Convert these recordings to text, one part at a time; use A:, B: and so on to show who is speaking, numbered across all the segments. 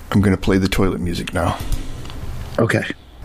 A: I'm going to play the toilet music now.
B: Okay.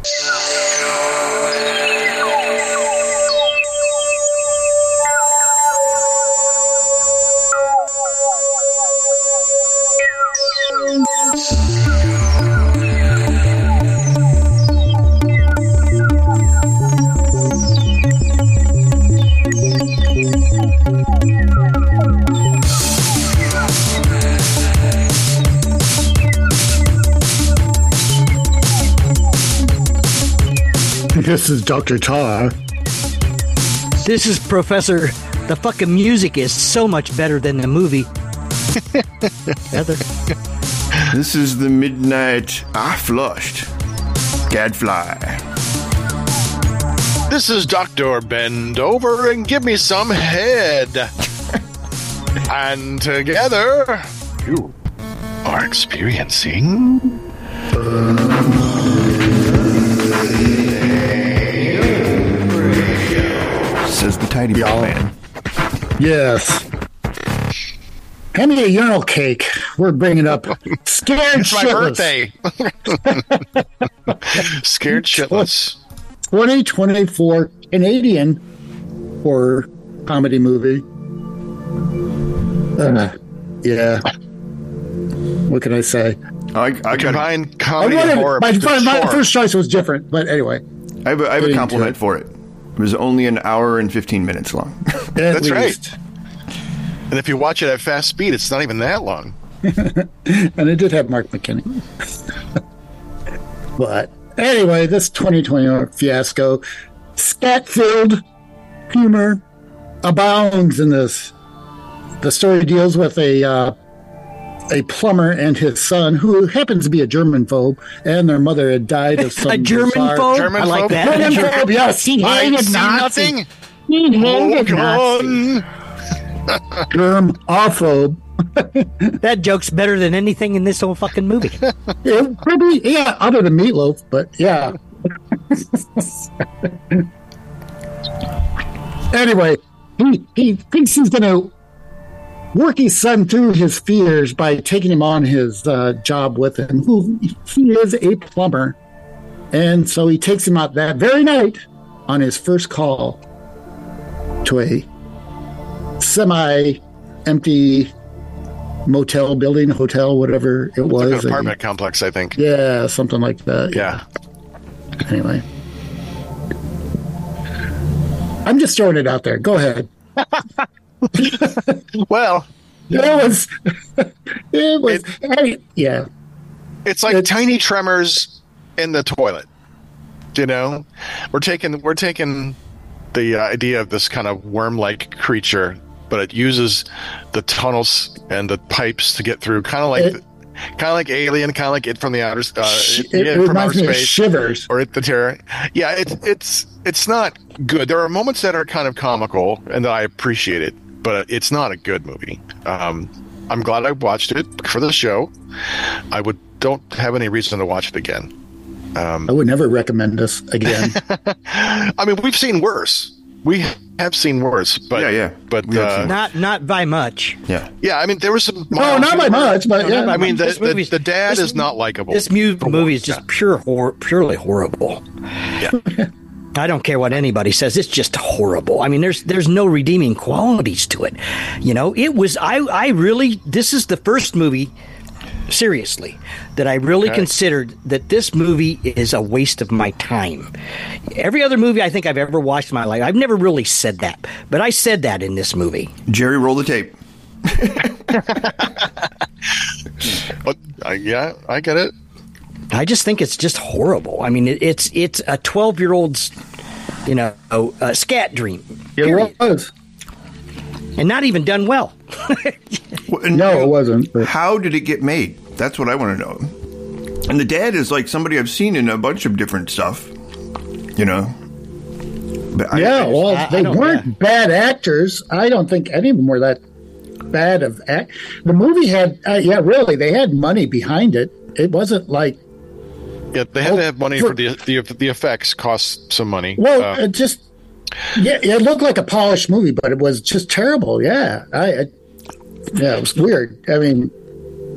B: This is Dr. Tar.
C: This is Professor. The fucking music is so much better than the movie. Heather.
A: This is the midnight I flushed. Gadfly.
D: This is Dr. Bend Over and Give Me Some Head. And together, you are experiencing...
A: Says the tidy man.
B: Yes. Hand me a urinal cake. We're bringing up Scared
D: It's my birthday. Scared Shitless.
B: 2024 Canadian horror comedy movie. Yeah. What can I say?
A: I got
D: Combined comedy and horror.
B: My first choice was different, but anyway.
A: I have a compliment for it. It was only an hour and 15 minutes long.
D: That's right. And if you watch it at fast speed, it's not even that long.
B: And it did have Mark McKinney. But anyway, this 2020 fiasco, scat-filled humor abounds in this. The story deals with a plumber and his son, who happens to be a German-phobe, and their mother had died of some
C: A German-phobe? I like that.
B: German-phobe, yes. He hated Nazis. He hated Nazis. Germ-ophobe.
C: That joke's better than anything in this whole fucking movie.
B: It probably, yeah, other than Meatloaf, but yeah. Anyway, he thinks he's going to work his son through his fears by taking him on his job with him, who he is a plumber. And so he takes him out that very night on his first call to a semi-empty motel building, hotel, whatever it was.
D: Like an apartment complex, I think.
B: Yeah, something like that.
D: Yeah.
B: Anyway. I'm just throwing it out there. Go ahead.
D: Well,
B: yeah.
D: It's like Tiny Tremors in the toilet. You know, we're taking the idea of this kind of worm-like creature, but it uses the tunnels and the pipes to get through, kind of like Alien, kind of like It from the outer
B: it
D: from outer
B: reminds me of
D: space,
B: Shivers,
D: or the Terror. Yeah, it's not good. There are moments that are kind of comical, and that I appreciate it, but it's not a good movie. I'm glad I watched it for the show. Don't have any reason to watch it again.
B: I would never recommend this again.
D: I mean, we've seen worse. We have seen worse, but but
C: not by much.
D: Yeah. I mean, there was some.
B: No, not by much, but yeah.
D: I mean, the dad is not likable.
C: This movie is just purely horrible.
D: Yeah.
C: I don't care what anybody says. It's just horrible. I mean, there's no redeeming qualities to it. You know, it was. I really. This is the first movie. Seriously, that I really considered that this movie is a waste of my time. Every other movie I think I've ever watched in my life, I've never really said that, but I said that in this movie.
A: Jerry, roll the tape.
D: But yeah, I get it.
C: I just think it's just horrible. I mean, it's a 12-year-old's, scat dream.
B: It was.
C: And not even done well.
B: No, it wasn't. But
A: how did it get made? That's what I want to know. And the dad is like somebody I've seen in a bunch of different stuff, you know. But
B: they weren't bad actors. I don't think any of them were that bad of act. The movie had, really, they had money behind it. It wasn't like.
D: Yeah, they had to have money for the effects. Cost some money.
B: Well, it just. Yeah, it looked like a polished movie, but it was just terrible. Yeah, it was weird. I mean,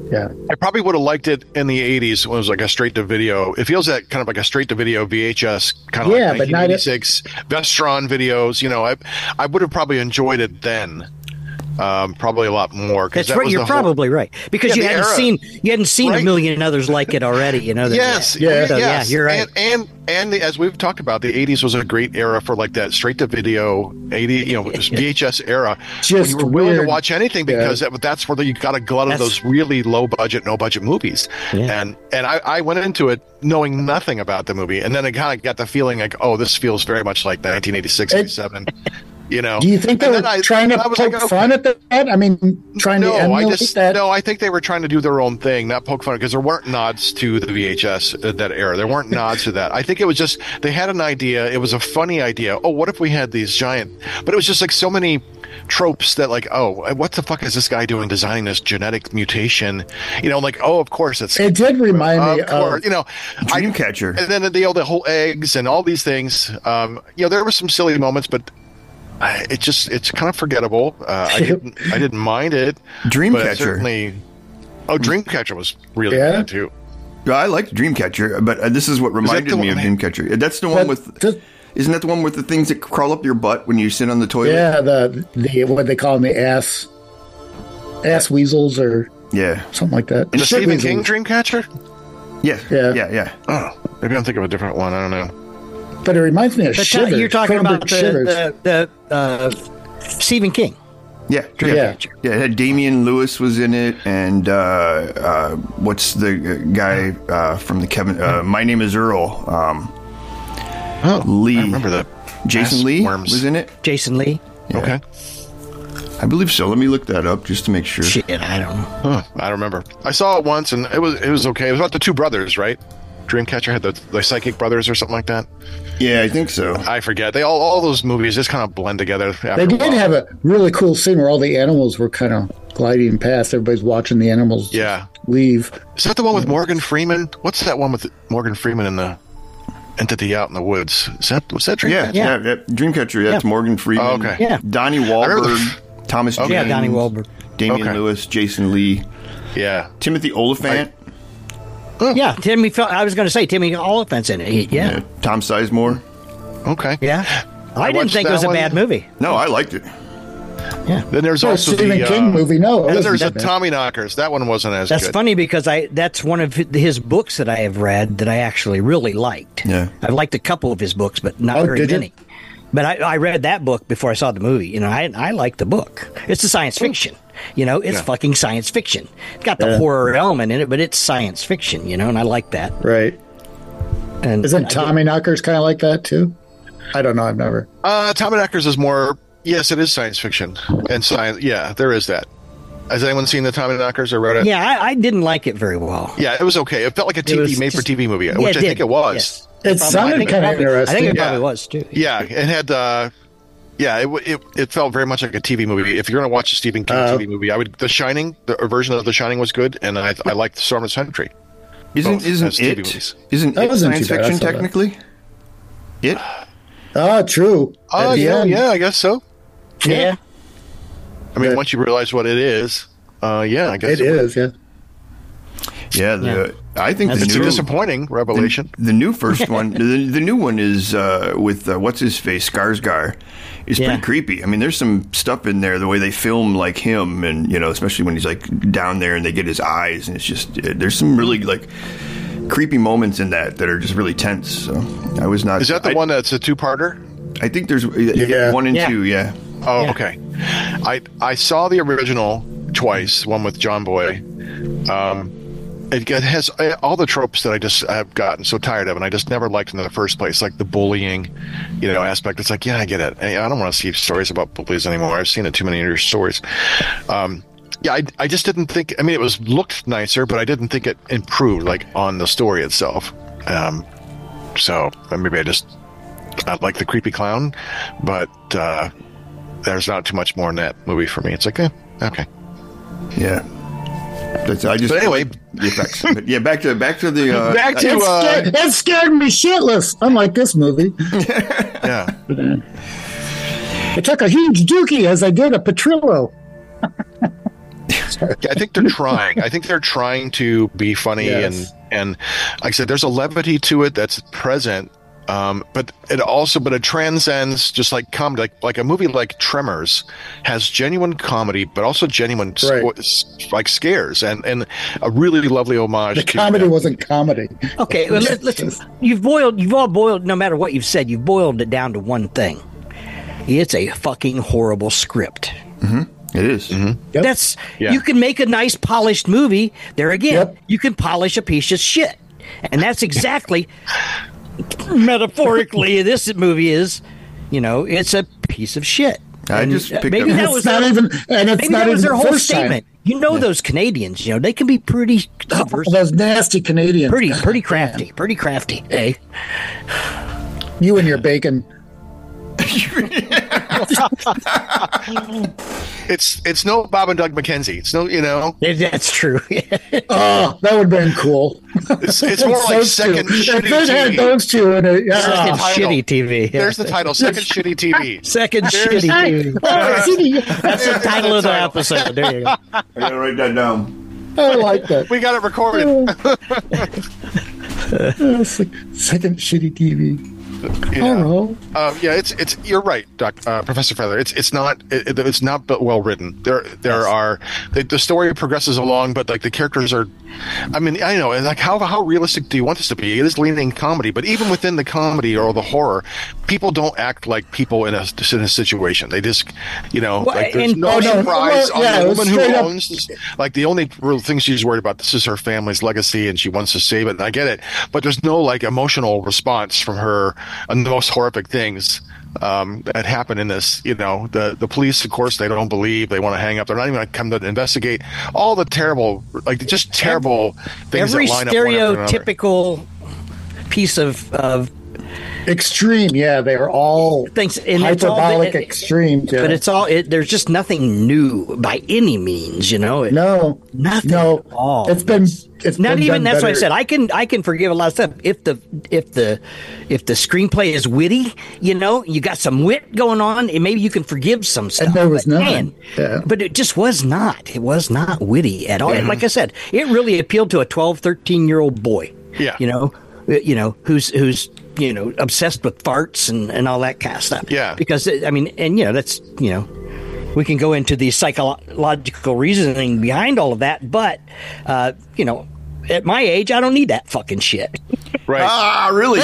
B: Yeah.
D: I probably would have liked it in the 80s when it was like a straight to video. It feels that kind of like a straight to video VHS kind of
B: Yeah,
D: like
B: but not
D: 1986 Vestron videos. You know, I would have probably enjoyed it then. Probably a lot more.
C: That's right. You're probably right because you hadn't seen
D: Right.
C: a million others like it already. You know.
D: Yes.
C: Yeah, you're right.
D: And as we've talked about, the 80s was a great era for like that straight to video VHS era.
B: Just
D: when you were willing
B: weird.
D: to watch anything because that's where you got a glut of those really low budget, no budget movies.
C: Yeah.
D: And I went into it knowing nothing about the movie, and then I kind of got the feeling like, oh, this feels very much like 1986, 87. You know,
B: Do you think they
D: And
B: were
D: then
B: trying to
D: I was
B: poke
D: like, okay.
B: fun at that? I mean, trying to emulate that?
D: No, I think they were trying to do their own thing, not poke fun, because there weren't nods to the VHS at that era. There weren't nods to that. I think it was just they had an idea. It was a funny idea. Oh, what if we had these giant? But it was just like so many tropes that like, oh, what the fuck is this guy doing designing this genetic mutation? You know, like, oh, of course it's.
B: It did remind me
D: course,
B: of,
D: you know,
A: Dreamcatcher.
D: and then the whole eggs and all these things. You know, there were some silly moments, but. It's kind of forgettable. I didn't mind it.
A: Dreamcatcher.
D: But certainly, Dreamcatcher was really
B: Yeah?
D: good too.
A: Yeah, I liked Dreamcatcher, but this is what reminded
D: the
A: me of
D: one-
A: Dreamcatcher. That's the one with. Isn't that the one with the things that crawl up your butt when you sit on the toilet?
B: yeah, the what they call them, the ass weasels or
A: Yeah.
B: something like that.
D: The
B: Shit
D: Stephen
B: weasels.
D: King Dreamcatcher?
A: Yeah.
B: Yeah.
A: Yeah.
D: Oh, maybe I'm thinking of a different one. I don't know.
B: But it reminds me of
C: But
B: Shivers.
C: you're talking
B: Cronenberg
C: about
B: Shivers.
C: the Stephen King.
A: Yeah.
C: Dreamcatcher.
A: Yeah, it had Damian Lewis was in it, and what's the guy from the Kevin? My Name Is Earl. Lee.
D: I remember that.
A: Jason
D: Ass
A: Lee
D: worms.
A: was in it.
C: Jason Lee.
A: Yeah.
D: Okay.
A: I believe so. Let me look that up just to make sure.
C: Shit, I don't know.
D: Huh, I don't remember. I saw it once, and it was okay. It was about the two brothers, right? Dreamcatcher had the psychic brothers or something like that.
A: Yeah, I think so.
D: I forget. They all those movies just kind of blend together. After
B: They
D: a
B: did
D: while.
B: have a really cool scene where all the animals were kind of gliding past. Everybody's watching the animals
D: Yeah.
B: leave.
D: Is that the one with Morgan Freeman? What's that one with Morgan Freeman in the entity out in the woods? Was that Dreamcatcher?
A: Yeah. Dreamcatcher. That's
C: Yeah.
A: Morgan Freeman.
D: Oh, okay.
C: Yeah.
A: Donnie
D: remember
A: Wahlberg, Thomas Jane,
C: Yeah, Donnie Wahlberg.
A: Damian
D: Okay.
A: Lewis, Jason Lee,
D: Yeah.
A: Timothy Oliphant,
C: Yeah, Timmy. I was going to say Timmy Oliphant's in it. Yeah,
A: Tom Sizemore.
D: Okay.
C: yeah. I didn't
D: watched
C: think it
D: that
C: was a
D: one.
C: bad movie.
A: No, I liked it.
D: Then there's
B: Oh,
D: also
B: Stephen
D: the
B: King movie. No, it
D: Then
B: wasn't
D: there's the
B: that bad.
D: Tommy Knockers. That one wasn't as
C: That's
D: good.
C: funny because that's one of his books that I have read that I actually really liked.
A: Yeah.
C: I've liked a couple of his books, but not
B: Oh,
C: very
B: did you?
C: many. But I read that book before I saw the movie. You know, I like the book. It's a science fiction. You know, it's fucking science fiction. It's got the horror element in it, but it's science fiction. You know, and I like that.
B: Right.
C: And
B: Isn't Tommy Knockers kind of like that too? I don't know. I've never.
D: Tommy Knockers is more. Yes, it is science fiction and science. Yeah, there is that. Has anyone seen the Tommy Knockers or read it?
C: Yeah, I didn't like it very well.
D: Yeah, it was okay. It felt like a TV
C: was
D: made-for-TV movie,
C: Yeah,
D: which I
C: did.
D: think it was.
C: Yes.
B: It sounded kind of
C: I think
B: interesting.
C: it
D: Yeah.
C: probably was too.
D: Yeah, it had. It felt very much like a TV movie. If you're going to watch a Stephen King TV movie, I would. The Shining, the version of The Shining was good, and I liked The Storm of the Century.
A: Isn't
D: Both as TV
A: it?
D: movies.
A: Isn't
B: That
A: it
B: wasn't
A: science
B: too bad. I
A: fiction
B: saw that.
A: technically? It.
B: Ah, true.
D: Oh
B: At the
D: yeah,
B: end.
D: yeah, I guess so.
C: Yeah.
D: I mean,
B: Yeah.
D: once you realize what it is, yeah, I guess
B: It is. Yeah.
A: Yeah. I think
D: It's
A: the
D: a
A: new
D: disappointing revelation.
A: the new first one. The new one is with what's his face Skarsgård. Is
C: Yeah.
A: pretty creepy. I mean, there's some stuff in there the way they film like him, and especially when he's like down there and they get his eyes, and it's just there's some really like creepy moments in that are just really tense. So I was not.
D: Is that the one that's a two-parter?
A: I think there's
B: Yeah.
A: 1 and
C: Yeah.
A: 2. Yeah.
D: Oh,
C: Yeah.
D: okay. I saw the original twice, one with John Boy. It has all the tropes that I've gotten so tired of, and I just never liked in the first place, like the bullying, aspect. It's like, yeah, I get it. I don't want to see stories about bullies anymore. I've seen it too many other stories. Yeah, I just didn't think. I mean, it looked nicer, but I didn't think it improved like on the story itself. So maybe I like the creepy clown, but there's not too much more in that movie for me. It's like, okay.
A: Yeah. But
D: anyway.
A: the effects. But yeah, back to the
D: Back to
B: That scared me shitless. Unlike this movie,
D: yeah.
B: I took a huge dookie as I did a Petrillo.
D: I think they're trying. I think they're trying to be funny,
B: Yes.
D: and like I said, there's a levity to it that's present. But it transcends just like comedy. Like a movie like Tremors has genuine comedy, but also genuine like scares and a really lovely homage.
B: The comedy wasn't comedy.
C: Okay, well, listen. You've all boiled. No matter what you've said, you've boiled it down to one thing. It's a fucking horrible script.
A: It is.
B: Yep.
C: You can make a nice polished movie. There again, you can polish a piece of shit, and that's exactly. Metaphorically, this movie is, it's a piece of shit.
A: I just picked
C: maybe
A: up.
C: that
B: It's
C: was
B: not
C: their,
B: even, and it's
C: maybe
B: not
C: that was
B: even
C: their
B: the
C: whole
B: first
C: statement.
B: time.
C: Those Canadians, they can be pretty subversive,
B: Those nasty Canadians.
C: pretty crafty, eh?
B: You and your bacon.
D: It's no Bob and Doug McKenzie. It's no,
C: That's true.
B: Oh, that would have been cool.
D: it's more like
B: Those
D: second
B: two.
D: shitty
B: If they'd had
D: TV.
B: those two in it,
C: Second
D: title.
C: shitty TV.
D: There's the title, second shitty TV.
C: Second shitty TV. That's the title of the episode. There you go.
A: I gotta write that down.
B: I like that.
D: We got it recorded.
B: Second shitty TV.
D: Yeah.
B: Oh,
D: Yeah, it's you're right, Professor Feather. It's not well written. The story progresses along, but like the characters are. I mean, I know, and like how realistic do you want this to be? It is leaning comedy, but even within the comedy or the horror, people don't act like people in a situation. They just, like there's no surprise on the woman who owns this. Like the only real thing she's worried about, this is her family's legacy, and she wants to save it. And I get it, but there's no like emotional response from her on the most horrific things that happen in this. The police, of course, they don't believe. They want to hang up. They're not even going to come to investigate. All the terrible, like just terrible things.
C: Every
D: that line up one after another.
C: stereotypical piece of
B: extreme. Yeah, they are all
C: things, and
B: hyperbolic extremes. Yeah.
C: But it's all. There's just nothing new by any means.
B: No,
C: nothing.
B: No,
C: at all.
B: It's been
C: not
B: been
C: even.
B: done
C: That's why I
B: better.
C: said I can forgive a lot of stuff if the screenplay is witty. You got some wit going on, and maybe you can forgive some stuff.
B: And there was
C: But,
B: none. Yeah.
C: But it just was not. It was not witty at all. And like I said, it really appealed to a 12, 13-year-old boy.
D: Yeah.
C: Who's obsessed with farts and all that kind of stuff.
D: Yeah.
C: Because that's we can go into the psychological reasoning behind all of that, but at my age, I don't need that fucking shit.
D: Right.
A: Ah, really?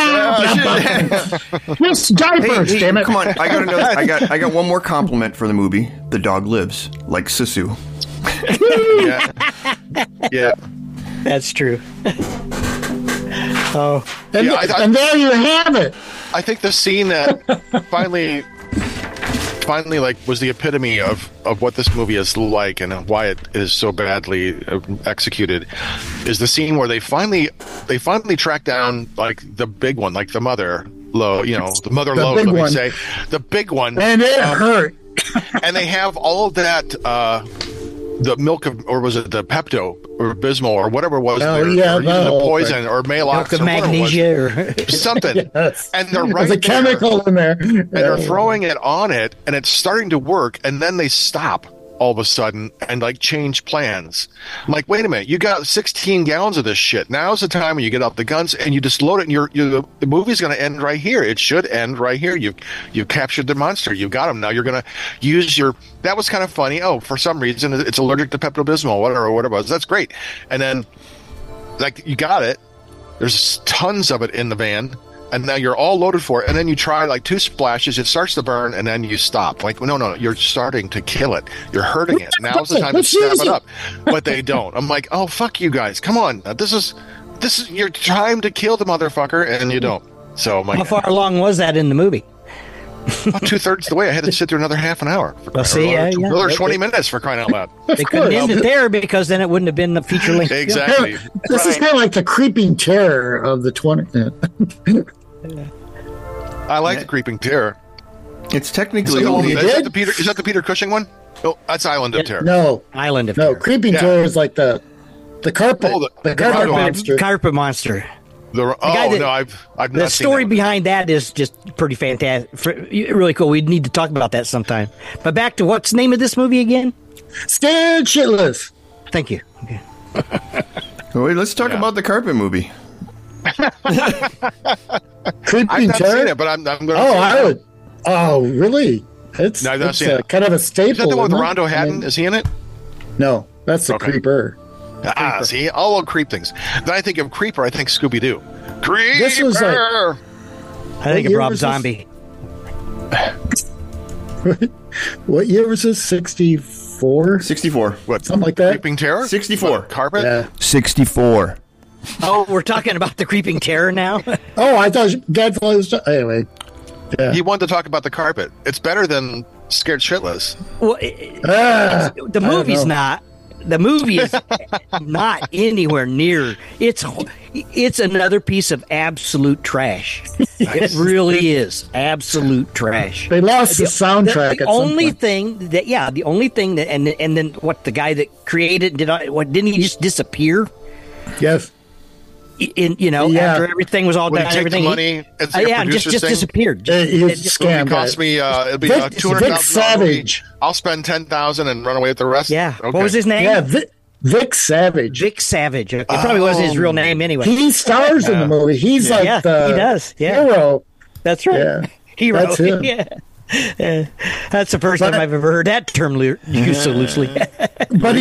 A: Shit.
B: Yes, diapers,
A: Hey,
B: damn it.
A: come on! I got another. I got one more compliment for the movie. The dog lives, like Sisu.
D: Yeah.
C: That's true. Oh,
B: And,
D: Yeah,
B: and there you have it.
D: I think the scene that finally like was the epitome of what this movie is like and why it is so badly executed is the scene where they finally track down like the big one, like the mother Lowe, the mother
B: The
D: Lowe,
B: big
D: let me
B: one.
D: say, the big one,
B: And it hurt.
D: and they have all of that the milk of, or was it the Pepto or Bismol or whatever it was,
B: Oh,
D: or
B: yeah,
D: using
B: the
D: the
B: whole
D: poison or Maalox
C: milk of
D: or whatever it was.
C: magnesia or
D: Something.
B: Yes.
D: And they're
B: There's
D: right
B: a
D: there.
B: chemical in there.
D: And they're throwing it on it, and it's starting to work, and then they stop all of a sudden and like change plans. I'm like, wait a minute, you got 16 gallons of this shit. Now's the time when you get out the guns and you just load it, and the movie's going to end right here. It should end right here. You've captured the monster. You've got him. Now you're going to use your. That was kind of funny. Oh, for some reason it's allergic to Pepto-Bismol, whatever it was. That's great. And then, like, you got it. There's tons of it in the van. And now you're all loaded for it, and then you try like 2 splashes, it starts to burn, and then you stop. Like, no, you're starting to kill it. You're hurting it. Now's the time to stab it up. But they don't. I'm like, oh, fuck you guys. Come on. This is your time to kill the motherfucker, and you don't. So I'm like,
C: how far along was that in the movie?
D: about 2/3 the way. I had to sit through another half an hour. Another 20 minutes for crying out loud.
C: They couldn't end it there because then it wouldn't have been the feature length.
D: Exactly.
B: This is kind of like the creeping terror of the 20.
D: I like the Creeping Terror.
A: It's technically
B: you
A: only.
B: did?
D: Is that the Peter Cushing one? Oh, that's Island of Terror.
B: No,
C: Island of
B: no,
C: Terror.
B: creeping
D: Yeah.
B: terror is like the carpet,
D: Oh,
B: the
D: the
B: carpet
D: carpet
B: monster.
C: Carpet monster.
D: I've
C: that-
D: not
C: The
D: seen
C: story
D: that one.
C: behind that is just pretty fantastic, really cool. We need to talk about that sometime. But back to what's the name of this movie again?
B: Scared shitless.
C: Thank you. Okay.
A: Wait, let's talk about the carpet movie.
B: Creeping
D: I've not
B: terror.
D: seen it, but I'm going to.
B: Oh, I would. Oh, really? It's,
D: No, I've not
B: it's
D: seen it.
B: kind of a staple.
D: Is that the one with
B: isn't it?
D: Rondo
B: I
D: Hatton?
B: mean,
D: Is he in it?
B: no, that's the
D: Okay.
B: creeper.
D: See, all old creep things. Then I think of Creeper. I think Scooby Doo. Creeper.
B: This was like-
C: I think of
B: year
C: Rob
B: was this?
C: Zombie.
B: What year was this? 64?
A: 64.
D: What?
B: Something like that?
D: Creeping Terror.
A: 64.
D: What, carpet.
B: Yeah.
A: 64.
C: Oh, we're talking about the Creeping Terror now?
B: Oh, I thought Godzilla was... Anyway. Yeah.
D: He wanted to talk about the carpet. It's better than Scared Shitless.
C: Well, the
B: don't
C: movie's
B: know.
C: not. The movie is not anywhere near. It's another piece of absolute trash. It really is absolute trash.
B: They lost the soundtrack
C: The
B: at some
C: only
B: point.
C: thing that, the only thing that, and then what the guy that created didn't he just disappear?
B: Yes.
C: Yeah. After everything was all
D: When
C: done,
D: you take the
C: everything.
D: money, it's like a
C: and just
D: producer's thing.
C: disappeared.
B: He's
C: It just-
B: scam
D: It cost
B: guy.
D: me. It'll be
B: Vic-
D: $200,000.
B: Vic Savage.
D: I'll spend $10,000 and run away with the rest.
C: Yeah.
D: Okay.
C: What was his name?
B: Yeah, Vic Savage.
C: Vic Savage. It probably wasn't his real name anyway.
B: He stars in the movie. He's like
C: Yeah,
B: the
C: he does. Yeah.
B: hero.
C: That's right.
B: Yeah.
C: Hero.
B: That's him.
C: Yeah. That's the first time I've ever heard that term used so loosely.
B: But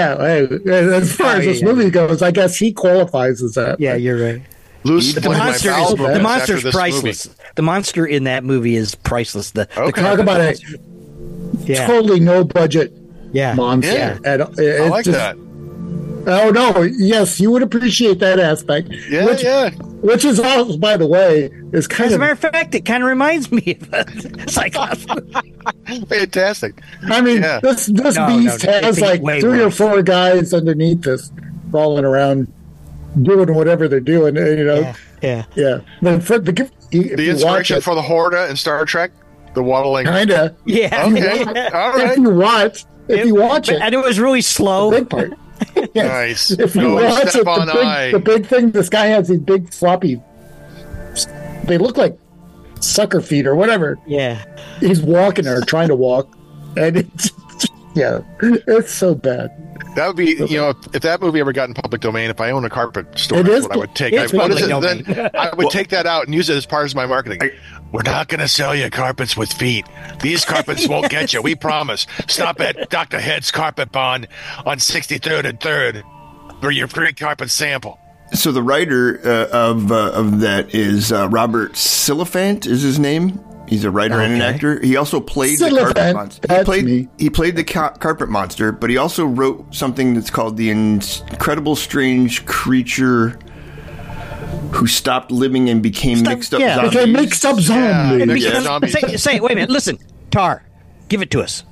B: as far as this movie goes, I guess he qualifies as that.
C: Yeah, you're right.
D: Loose
C: The
D: one of my
C: monster,
D: bowel
C: the
D: movements after
C: monster's
D: this
C: priceless. The monster in that movie is priceless. The
D: Okay.
B: Talk about a
C: yeah,
B: totally no budget
C: yeah,
B: monster.
D: Yeah.
B: At,
D: I like that.
B: Oh no! Yes, you would appreciate that aspect.
D: Yeah,
B: which,
D: yeah.
B: Which is also, by the way, is kind
C: As a
B: of.
C: matter of fact, it kind of reminds me of Cyclops.
D: Fantastic.
B: I mean,
D: Yeah.
B: this
C: No,
B: beast
C: no,
B: has
C: it's
B: like
C: way
B: 3 or
C: worse.
B: 4 guys underneath this, rolling around, doing whatever they're doing. You know,
C: yeah,
B: The
D: The inspiration for the Horda in Star Trek, the waddling.
B: kinda.
C: yeah.
D: Okay, all
B: If
D: right,
B: you watch, if you watch it,
C: and it was really slow.
B: the big part. Yes.
D: nice.
B: If you
D: No,
B: watch
D: step
B: it,
D: on eye.
B: the big thing, this guy has these big floppy. They look like sucker feet or whatever.
C: Yeah,
B: He's walking or trying to walk, and it's it's so bad.
D: That would be, if that movie ever got in public domain, if I own a carpet store,
B: It
D: that's
B: is
D: what I would take.
C: it's
D: What is
C: public
D: it?
C: domain.
D: Then I would take that out and use it as part of my marketing. We're not going to sell you carpets with feet. These carpets won't get you. We promise. Stop at Dr. Head's Carpet Bond on 63rd and 3rd for your free carpet sample.
A: So the writer of that is Robert Silliphant is his name. He's a writer and an
C: Okay.
A: actor. He also played the
B: Silliphant,
A: carpet monster.
B: that's me.
A: He played the carpet monster, but he also wrote something that's called The Incredible Strange Creature Who Stopped Living and Became Mixed Up
C: yeah.
A: Zombies.
B: Became mixed up zombies.
D: Mixed
C: Because-
D: zombies.
C: say, wait a minute. Listen, Tar, give it to us.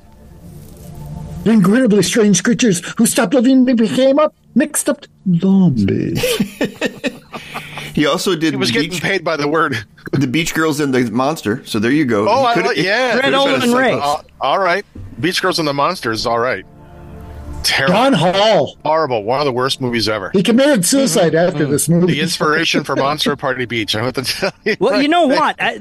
B: Incredibly strange creatures who stopped living and became up mixed up zombies.
A: He also did
D: He was getting paid by the word.
A: the Beach Girls and the Monster. So there you go.
D: Oh,
A: He could've-
D: yeah.
C: Fred
A: could've been a
C: Olin
A: cycle-
C: Ray.
D: All right. Beach Girls and the Monsters, all right. Terrible.
B: Don Hall.
D: Horrible. One of the worst movies ever.
B: He committed suicide after this movie.
D: The inspiration for Monster Party Beach. I have to tell you.
C: Well,
D: right
C: you know
D: there.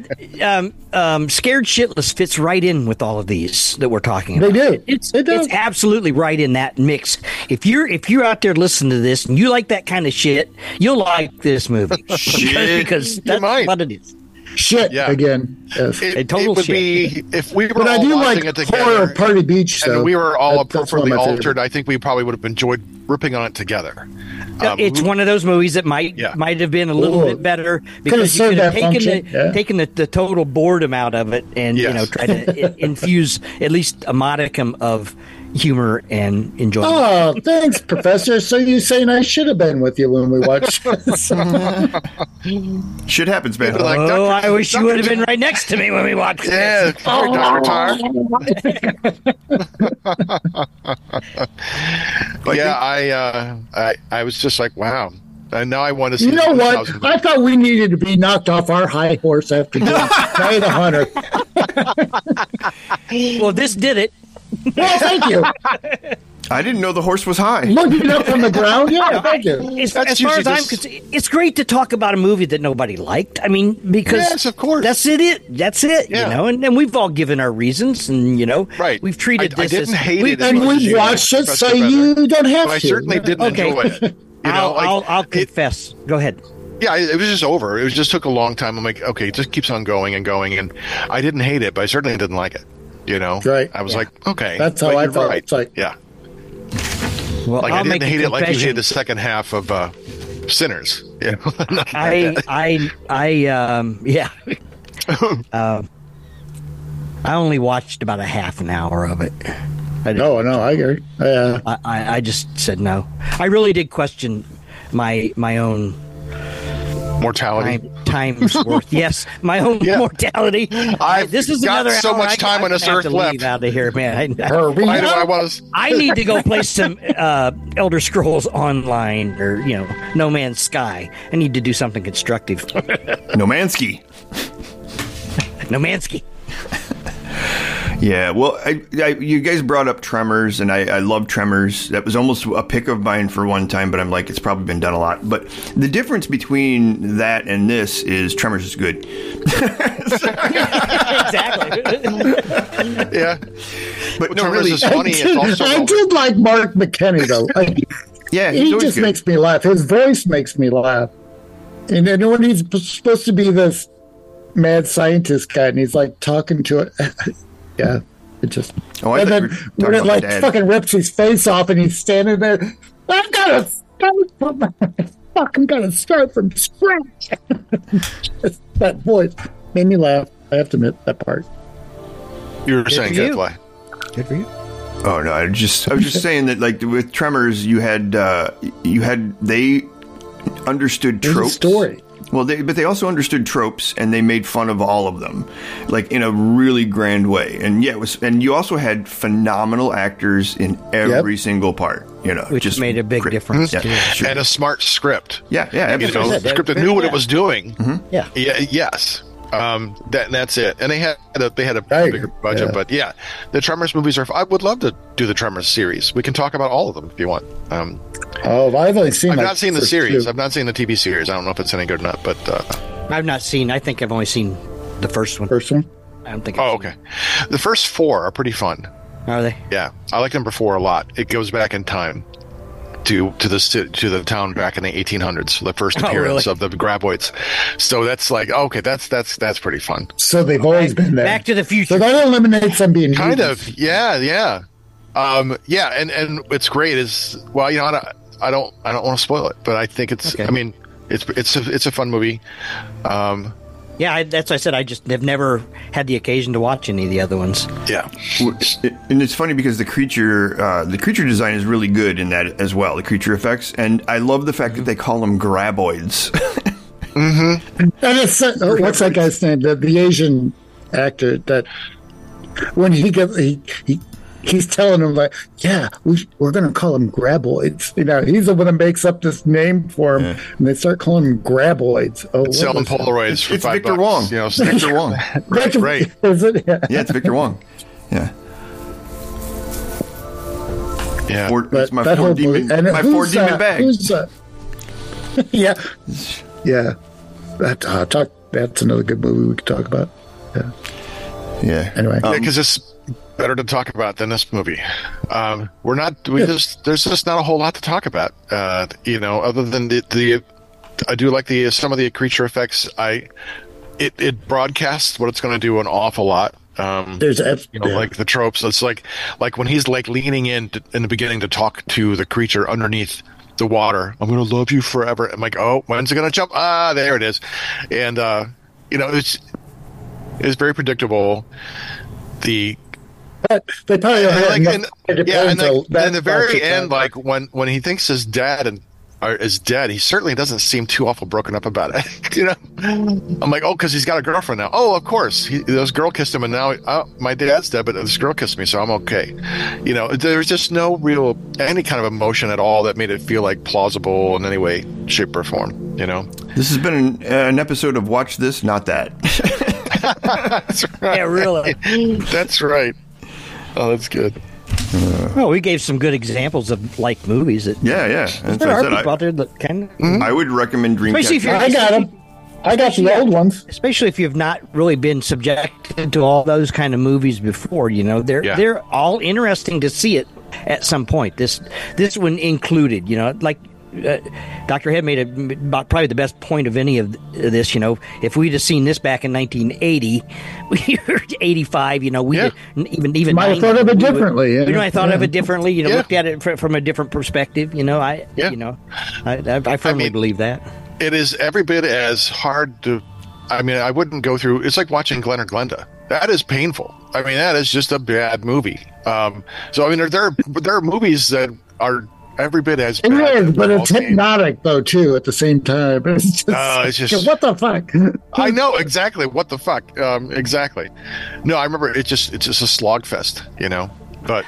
C: what? Scared Shitless fits right in with all of these that we're talking
B: They
C: about.
B: do. It does.
C: It's absolutely right in that mix. If you're out there listening to this and you like that kind of shit, you'll like this movie.
A: Shit.
C: because that's
D: might.
C: what it is.
B: Shit
D: Yeah.
B: again. Yes.
D: It
C: total
D: would
C: shit.
D: be if we were
B: But I
D: all
B: do
D: watching
B: like
D: it
B: Horror
D: together
B: Party Beach, though.
D: and we were all
B: That's one of
D: appropriately
B: my
D: altered.
B: favorites.
D: I think we probably would have enjoyed ripping on it together.
C: It's one of those movies that might have been a little
B: Ooh.
C: bit better because you
B: served
C: could have
B: that
C: taken
B: function,
C: the total boredom out of it and
D: Yes.
C: try to infuse at least a modicum of humor and enjoyment.
B: Oh, thanks, Professor. So you're saying I should have been with you when we watched this?
A: Shit happens, man.
D: Like,
C: Oh,
D: Dr.
C: I wish you would have been right next to me when we watched this.
D: Yeah, sorry, Dr. Tar. But yeah, I was just like, wow. And now I want to see.
B: You know
D: the
B: what?
D: 1000.
B: I thought we needed to be knocked off our high horse after doing Night of the Hunter.
C: Well, this did it.
B: Well, thank you.
A: I didn't know the horse was high.
B: Looking up from the ground? Yeah, thank you.
C: As far as I'm concerned, it's great to talk about a movie that nobody liked. I mean, because
D: yes, of course.
C: That's it.
D: Yeah.
C: You know, and we've all given our reasons, and you know,
D: right.
C: We've treated this.
D: I didn't hate it,
B: and we've watched it, so you don't have to.
D: I certainly didn't enjoy it. You know,
C: I'll confess. Go ahead.
D: Yeah, it was just over. It just took a long time. I'm like, okay, it just keeps on going and going, and I didn't hate it, but I certainly didn't like it. You know,
B: right?
D: I was like, okay,
B: that's how I felt.
D: Right.
B: It's like,
D: yeah.
C: Well,
D: like I didn't hate it like you hated the second half of Sinners. Yeah,
C: I only watched about a half an hour of it.
B: No, I agree.
C: I just said no. I really did question my own
D: mortality.
C: Time's worth. Yes, my own mortaltality. This is
D: got
C: another
D: so
C: hour.
D: much time on this earth left.
C: Out of here, man.
D: I
C: need to go play some Elder Scrolls Online or No Man's Sky. I need to do something constructive.
A: No Mansky.
C: No Mansky.
A: Yeah, well, you guys brought up Tremors, and I love Tremors. That was almost a pick of mine for one time, but I'm like, it's probably been done a lot. But the difference between that and this is Tremors is good.
C: Exactly.
D: Yeah.
A: But
D: no, Tremors is funny.
B: I did like Mark McKinney, though.
A: Yeah,
B: he just makes me laugh. His voice makes me laugh. And then when he's supposed to be this mad scientist guy, and he's like talking to it. Yeah, it just.
A: Oh,
B: and then when it like fucking rips his face off, and he's standing there. I'm gonna start from scratch. That voice made me laugh. I have to admit that part.
D: You were saying that why?
C: Good for you.
A: Oh no, I was just saying that like with Tremors, they understood tropes.
B: Story.
A: Well, but they also understood tropes, and they made fun of all of them, like in a really grand way. And yeah, and you also had phenomenal actors in every single part.
C: Which just made a big difference.
A: Yeah,
D: sure. And a smart script.
A: Yeah,
D: absolutely. The script that knew what it was doing.
A: Mm-hmm.
C: Yeah.
D: Yes. That's it. And they had a bigger budget, but yeah, the Tremors movies are. I would love to do the Tremors series. We can talk about all of them if you want.
B: I've only seen.
D: I've not seen the series. I've not seen the TV series. I don't know if it's any good or not, but
C: I've not seen. I think I've only seen the first one. I don't think.
D: Okay. The first 4 are pretty fun.
C: Are they?
D: Yeah, I like number 4 a lot. It goes back in time to the town back in the 1800s, the first appearance of the graboids. So that's like that's pretty fun.
B: So they've always been there.
C: Back to the Future.
B: So that eliminates them being
D: kind of yeah. And it's great. I don't want to spoil it, but I think it's. Okay. I mean, it's a fun movie.
C: Yeah, that's what I said. I just have never had the occasion to watch any of the other ones.
D: Yeah,
A: and it's funny because the creature design is really good in that as well. The creature effects, and I love the fact that they call them graboids.
B: Mm-hmm. And it's what's that guy's name? The Asian actor that when he's telling him like, yeah, we're going to call him graboids. He's the one that makes up this name for him, and they start calling him graboids.
D: Oh, selling Polaroids for
A: it's
D: $5.
A: Victor Wong.
D: It's Victor Wong. Right.
B: Is it? Yeah.
A: It's Victor Wong. Yeah.
D: Yeah.
A: It's my 4-demon bag.
B: Yeah. Yeah. That's another good movie we could talk about. Yeah.
A: Yeah.
B: Anyway.
D: Because it's better to talk about than this movie. There's just not a whole lot to talk about. Other than the I do like some of the creature effects. It broadcasts what it's going to do an awful lot. Like the tropes. It's like when he's like leaning in the beginning to talk to the creature underneath the water. I'm going to love you forever. I'm like, oh, when's it going to jump? Ah, there it is. And it's very predictable. They probably and the very end, like when he thinks his dad is dead, he certainly doesn't seem too awful broken up about it. I'm like, oh, because he's got a girlfriend now. Oh, of course, this girl kissed him, and now my dad's dead, but this girl kissed me, so I'm okay. There's just no real any kind of emotion at all that made it feel like plausible in any way, shape, or form.
A: This has been an episode of Watch This, Not That.
D: That's right.
C: Yeah, really.
D: That's right. Oh, that's good.
C: Well, we gave some good examples of like movies. That,
A: Yeah. And
C: there
A: so
C: are
A: I said,
C: people out there that can.
A: I would recommend
C: Especially if
A: Dreamcatcher.
C: you're-
B: I got them. I got the old ones.
C: Especially if you've not really been subjected to all those kind of movies before, they're all interesting to see it at some point. This one included, like Dr. Head made about probably the best point of any of this. If we'd have seen this back in 1980, 85, we even
B: Might have
C: 90,
B: thought of it
C: we would-
B: differently.
C: We might have thought of it differently.
D: Yeah.
C: Looked at it from a different perspective. I firmly believe that.
D: It is every bit as hard to. I mean, I wouldn't go through. It's like watching Glenn or Glenda. That is painful. I mean, that is just a bad movie. So I mean, there are movies that are every bit as bad.
B: It is, but
D: as
B: it's
D: Volcano.
B: hypnotic though too. At the same time, it's just what the fuck.
D: I know exactly what the fuck. Exactly. No, I remember it's just a slog fest, But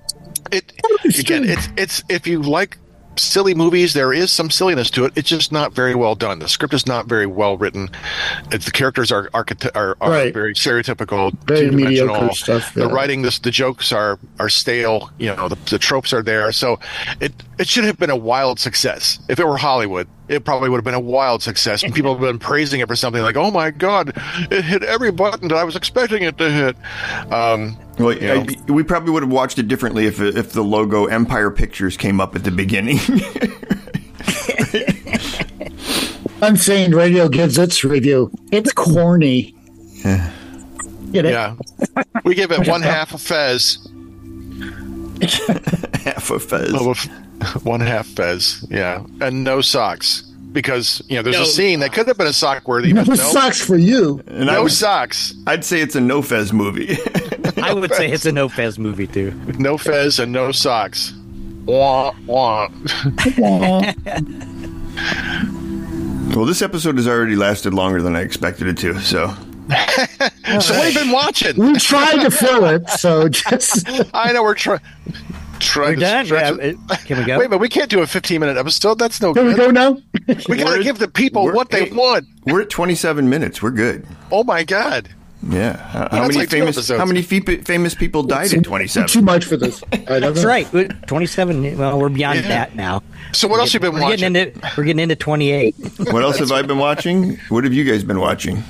D: it's if you like silly movies, there is some silliness to it. It's just not very well done. The script is not very well written. The characters are
B: Right.
D: very stereotypical,
B: Very
D: two-dimensional.
B: mediocre stuff,
D: The
B: yeah.
D: writing, the jokes are stale. The tropes are there. So it should have been a wild success. If it were Hollywood, it probably would have been a wild success. People have been praising it for something like, "Oh my God, it hit every button that I was expecting it to hit."
A: Well, we probably would have watched it differently if the logo Empire Pictures came up at the beginning.
B: Unsane Radio gives its review. It's corny. Get it?
D: Yeah, we give it one half a Fez.
A: Half a Fez.
D: One half Fez, yeah, and no socks because there's a scene that could have been a sock worthy,
B: No
D: but no,
B: sucks for you.
A: And
D: no socks,
A: I'd say it's a no Fez movie.
C: I would say it's a no Fez movie too.
D: no Fez, and no socks. Wah, wah.
A: Well, this episode has already lasted longer than I expected it to. So
D: So what have you been watching?
B: We tried to fill it, so just
D: I know we're trying
C: We're
D: to
C: done.
D: stretch
C: Yeah,
D: it.
C: can we go?
D: Wait, but we can't do a 15-minute episode. That's no
B: can we
D: good.
B: go now?
D: We gotta give the people what they want.
A: we're at 27 minutes. We're good.
D: Oh my God.
A: Yeah. How
D: That's
A: many
D: like 2
A: famous
D: episodes.
A: famous people died in
B: Too
A: 27?
B: much for this. I don't
C: That's
B: know.
C: right. 27. Well, we're beyond
D: Yeah.
C: that now.
D: So what else you been
C: We're
D: watching?
C: getting into 28.
A: What else have I been watching? What have you guys been watching?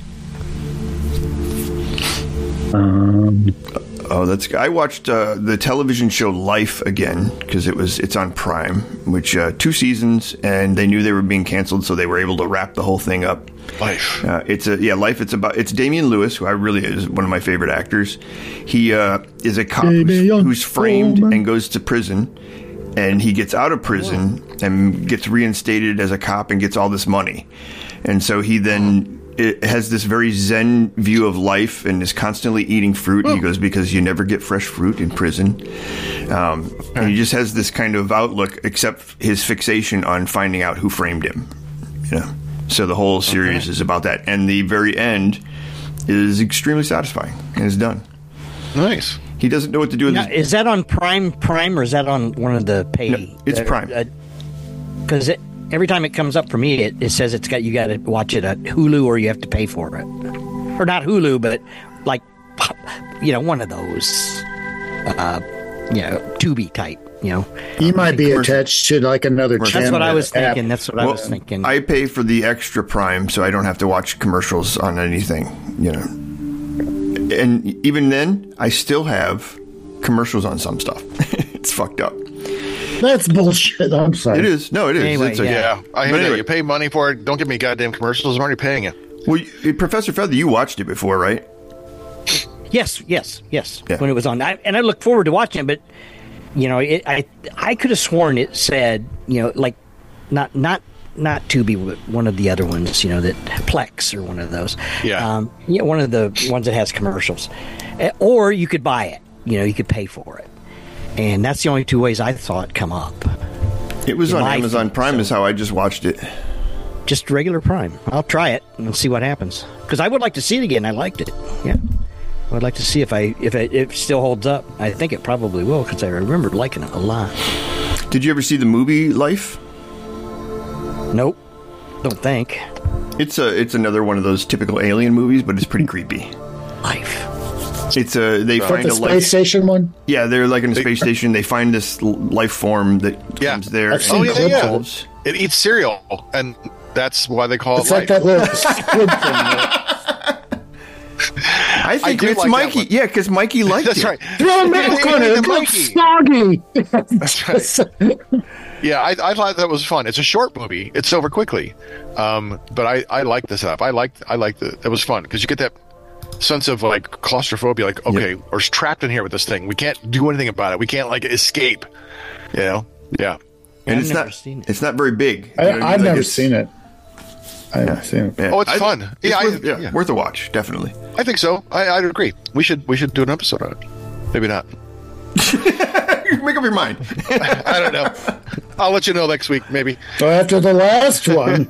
A: I watched the television show Life again because it's on Prime, which 2 seasons, and they knew they were being canceled, so they were able to wrap the whole thing up.
D: Life.
A: Life. It's Damian Lewis, who I really is one of my favorite actors. He is a cop who's framed and goes to prison, and he gets out of prison and gets reinstated as a cop and gets all this money, and so he then. It has this very zen view of life and is constantly eating fruit. He goes, because you never get fresh fruit in prison. And he just has this kind of outlook, except his fixation on finding out who framed him. So the whole series is about that. And the very end is extremely satisfying and is done.
D: Nice.
A: He doesn't know what to do with
C: Now,
A: his...
C: is that on Prime, or is that on one of the pay?
A: No, it's Prime.
C: Because every time it comes up for me, it says you got to watch it at Hulu or you have to pay for it, or not Hulu, but like one of those, Tubi type.
B: You might be attached to like another channel.
C: That's what I was
B: app.
C: thinking. That's what I was thinking.
A: I pay for the extra Prime, so I don't have to watch commercials on anything, And even then, I still have commercials on some stuff. It's fucked up.
B: That's bullshit. I'm sorry.
A: It is. No, it is.
C: Anyway,
A: It's
D: Yeah, I hear
A: But
D: that.
A: anyway.
D: You pay money for it. Don't give me goddamn commercials. I'm already paying it.
A: Well, Professor Feather, you watched it before, right?
C: Yes.
A: Yeah.
C: When it was on, and I look forward to watching it, but I could have sworn it said like not Tubi, but one of the other ones, that Plex or one of those.
D: Yeah.
C: One of the ones that has commercials, or you could buy it. You could pay for it, and that's the only 2 ways I saw it come up.
A: It was on
C: Live,
A: Amazon Prime, is how I just watched it.
C: Just regular Prime. I'll try it and see what happens, because I would like to see it again. I liked it. Yeah. I would like to see if it still holds up. I think it probably will, because I remember liking it a lot.
A: Did you ever see the movie Life?
C: Nope, don't think.
A: It's another one of those typical alien movies, but it's pretty creepy.
C: Life.
A: It's they
B: What,
A: find
B: the
A: a
B: space
A: life.
B: station one?
A: Yeah, they're like in a space station. They find this life form that
D: Yeah.
A: comes there.
B: I've seen
A: and
B: clips of
A: evolves.
D: It eats cereal, and that's why they call
B: It's
D: it
B: like
D: life.
B: that little squid thing. Right?
A: I think
D: do
A: it's
D: like that
A: Mikey.
D: one.
A: Yeah, because Mikey liked
D: That's
A: it.
D: right.
B: Throw milk on it.
D: Mikey.
B: It's soggy.
D: That's right. Yeah, I thought that was fun. It's a short movie. It's over quickly, but I like the setup. I like it was fun because you get that sense of like claustrophobia. Like, okay, we're trapped in here with this thing. We can't do anything about it. We can't like escape. You know? Yeah.
A: And
C: I've
A: it's
C: never
A: not.
C: seen it.
A: It's not very big. You know what I mean?
B: I've
A: Like,
B: never
A: it's-
B: seen it. I've never seen it.
A: Yeah.
D: Oh, it's fun. Yeah,
A: It's worth a watch. Definitely.
D: I think so. I'd agree. We should do an episode on it. Maybe not.
A: Make up your mind.
D: I don't know. I'll let you know next week, maybe.
B: So after the last one,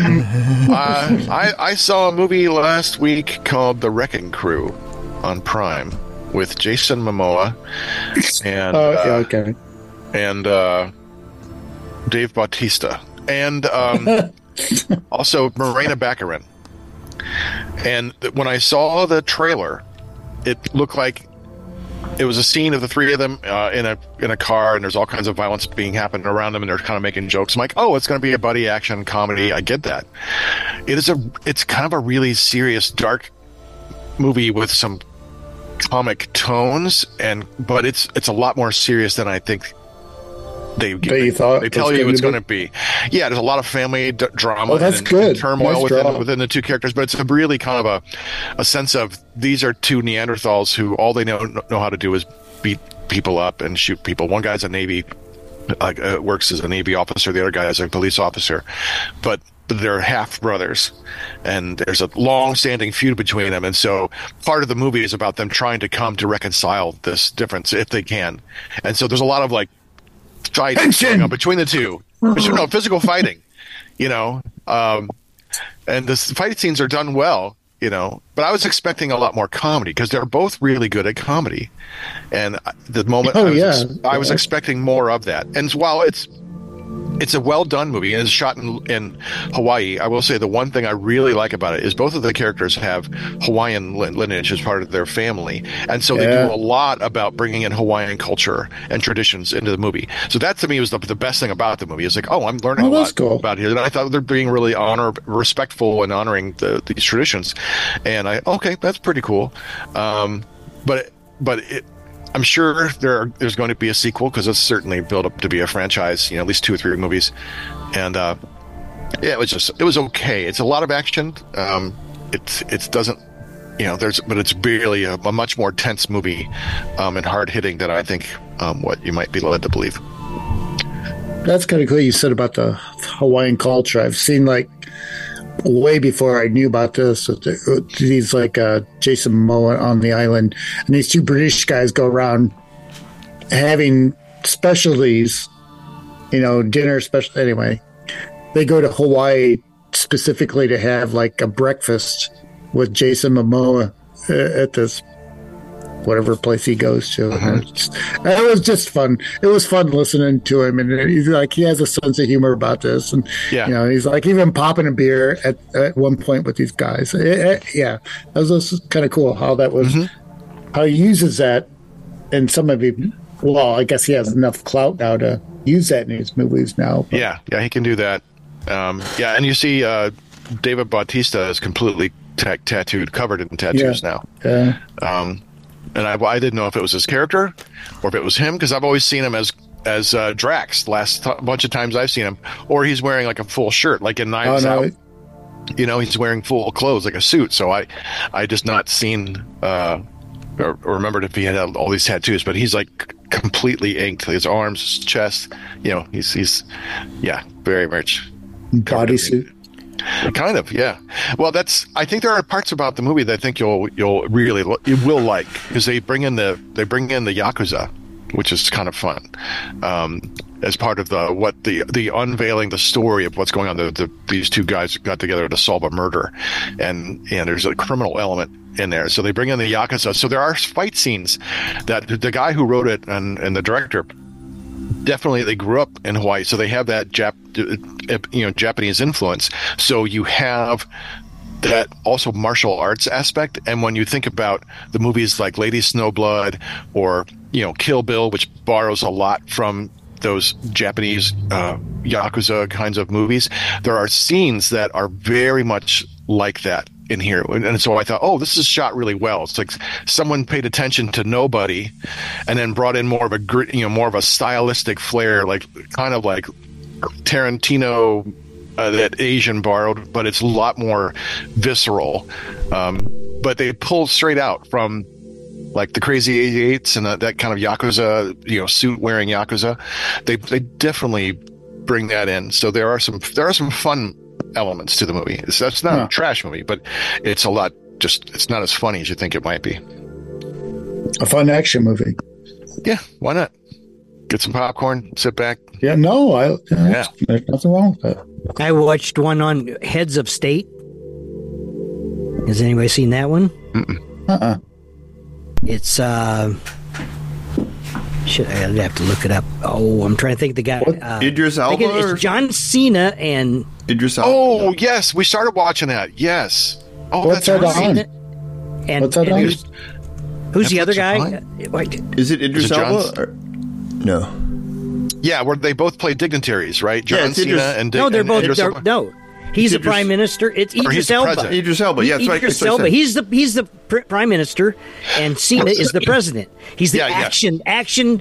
D: I saw a movie last week called The Wrecking Crew on Prime with Jason Momoa and
B: okay.
D: and Dave Bautista and also Morena Baccarin. And when I saw the trailer, it looked like it was a scene of the three of them in a car, and there's all kinds of violence being happening around them, and they're kind of making jokes. I'm like, oh, it's going to be a buddy action comedy. I get that. It's kind of a really serious, dark movie with some comic tones, but it's a lot more serious than I think they
B: thought
D: they tell
B: it was
D: you it's
B: gonna
D: going to be. Yeah, there's a lot of family drama
B: Oh, that's
D: and
B: good.
D: turmoil
B: Nice draw.
D: within the two characters, but it's a really kind of a sense of these are two Neanderthals who all they know how to do is beat people up and shoot people. One guy's a Navy, works as a Navy officer. The other guy is a police officer, but they're half brothers, and there's a long-standing feud between them. And so part of the movie is about them trying to come to reconcile this difference if they can. And so there's a lot of like fighting going on between the two. No, physical fighting, you know. And the fight scenes are done well, you know. But I was expecting a lot more comedy because they're both really good at comedy. And the moment I was expecting more of that. And while it's a well-done movie and it's shot in Hawaii, I will say the one thing I really like about it is both of the characters have Hawaiian lineage as part of their family. And so they do a lot about bringing in Hawaiian culture and traditions into the movie. So that to me was the best thing about the movie. It's like, oh, I'm learning a lot about here. And I thought they're being really respectful and honoring these traditions. And okay, that's pretty cool. I'm sure there's going to be a sequel because it's certainly built up to be a franchise, you know, at least 2 or 3 movies. And it was okay. It's a lot of action. It doesn't, you know, but it's really a much more tense movie and hard hitting than I think what you might be led to believe.
B: That's kind of cool you said about the Hawaiian culture. I've seen like way before I knew about this, these like Jason Momoa on the island, and these two British guys go around having specialties, you know, dinner special. Anyway, they go to Hawaii specifically to have like a breakfast with Jason Momoa at this whatever place he goes to. It was just fun. It was fun listening to him, and he's like, he has a sense of humor about this, and you know, he's like even popping a beer at one point with these guys. That was just kind of cool how that was, how he uses that, and some of it. Well, I guess he has enough clout now to use that in his movies now. But.
D: Yeah, he can do that. And you see, David Bautista is completely tattooed, covered in tattoos now.
B: Yeah.
D: And I didn't know if it was his character or if it was him, because I've always seen him as Drax. Bunch of times I've seen him, or he's wearing like a full shirt, like in Knives Out. You know, he's wearing full clothes, like a suit. So I just not seen or remembered if he had all these tattoos, but he's like completely inked. His arms, his chest. You know, he's very much
B: bodysuit.
D: Kind of, yeah. Well, I think there are parts about the movie that I think you will like, because they bring in the Yakuza, which is kind of fun, as part of the unveiling the story of what's going on. These two guys got together to solve a murder, and there's a criminal element in there. So they bring in the Yakuza. So there are fight scenes that the guy who wrote it and the director, definitely they grew up in Hawaii, so they have that Japanese influence. So you have that also martial arts aspect. And when you think about the movies like Lady Snowblood or, Kill Bill, which borrows a lot from those Japanese Yakuza kinds of movies, there are scenes that are very much like that in here. And so I thought, oh, this is shot really well. It's like someone paid attention to nobody and then brought in more of a more of a stylistic flair, like kind of like Tarantino, that Asian borrowed, but it's a lot more visceral. But they pull straight out from like the Crazy 88s and that kind of Yakuza, suit wearing Yakuza. They definitely bring that in. So there are some fun elements to the movie. That's not a trash movie, but it's it's not as funny as you think it might be.
B: A fun action movie.
D: Yeah, why not? Get some popcorn, sit back.
B: Yeah, no, there's nothing wrong with that.
C: I watched one on Heads of State. Has anybody seen that one?
B: Uh-uh.
C: It's I'd have to look it up. Oh, I'm trying to think the guy.
A: Idris Elba?
C: It's John Cena and
A: Idris Elba.
D: Oh, yes, we started watching that. Yes. Oh,
B: What's
D: that's
B: that
D: right.
B: on?
C: And,
B: What's that
C: and
B: on?
C: who's the
D: Netflix
C: other guy?
D: Fine.
A: Is it Idris Elba? No.
D: Yeah, where they both play dignitaries, right?
A: Yeah,
D: John
A: it's
D: Cena
A: Idris-
D: and
C: No, they're
D: and
C: both.
D: Idris Elba.
C: No, he's the
A: Idris-
C: prime minister. It's
D: he's
C: Idris
D: the
C: Elba.
D: president.
A: Idris Elba. Yeah, that's right.
C: Idris
A: That's what I
C: Elba.
A: said.
C: He's the prime minister, and Cena is the president. He's the
D: Yeah, yeah.
C: action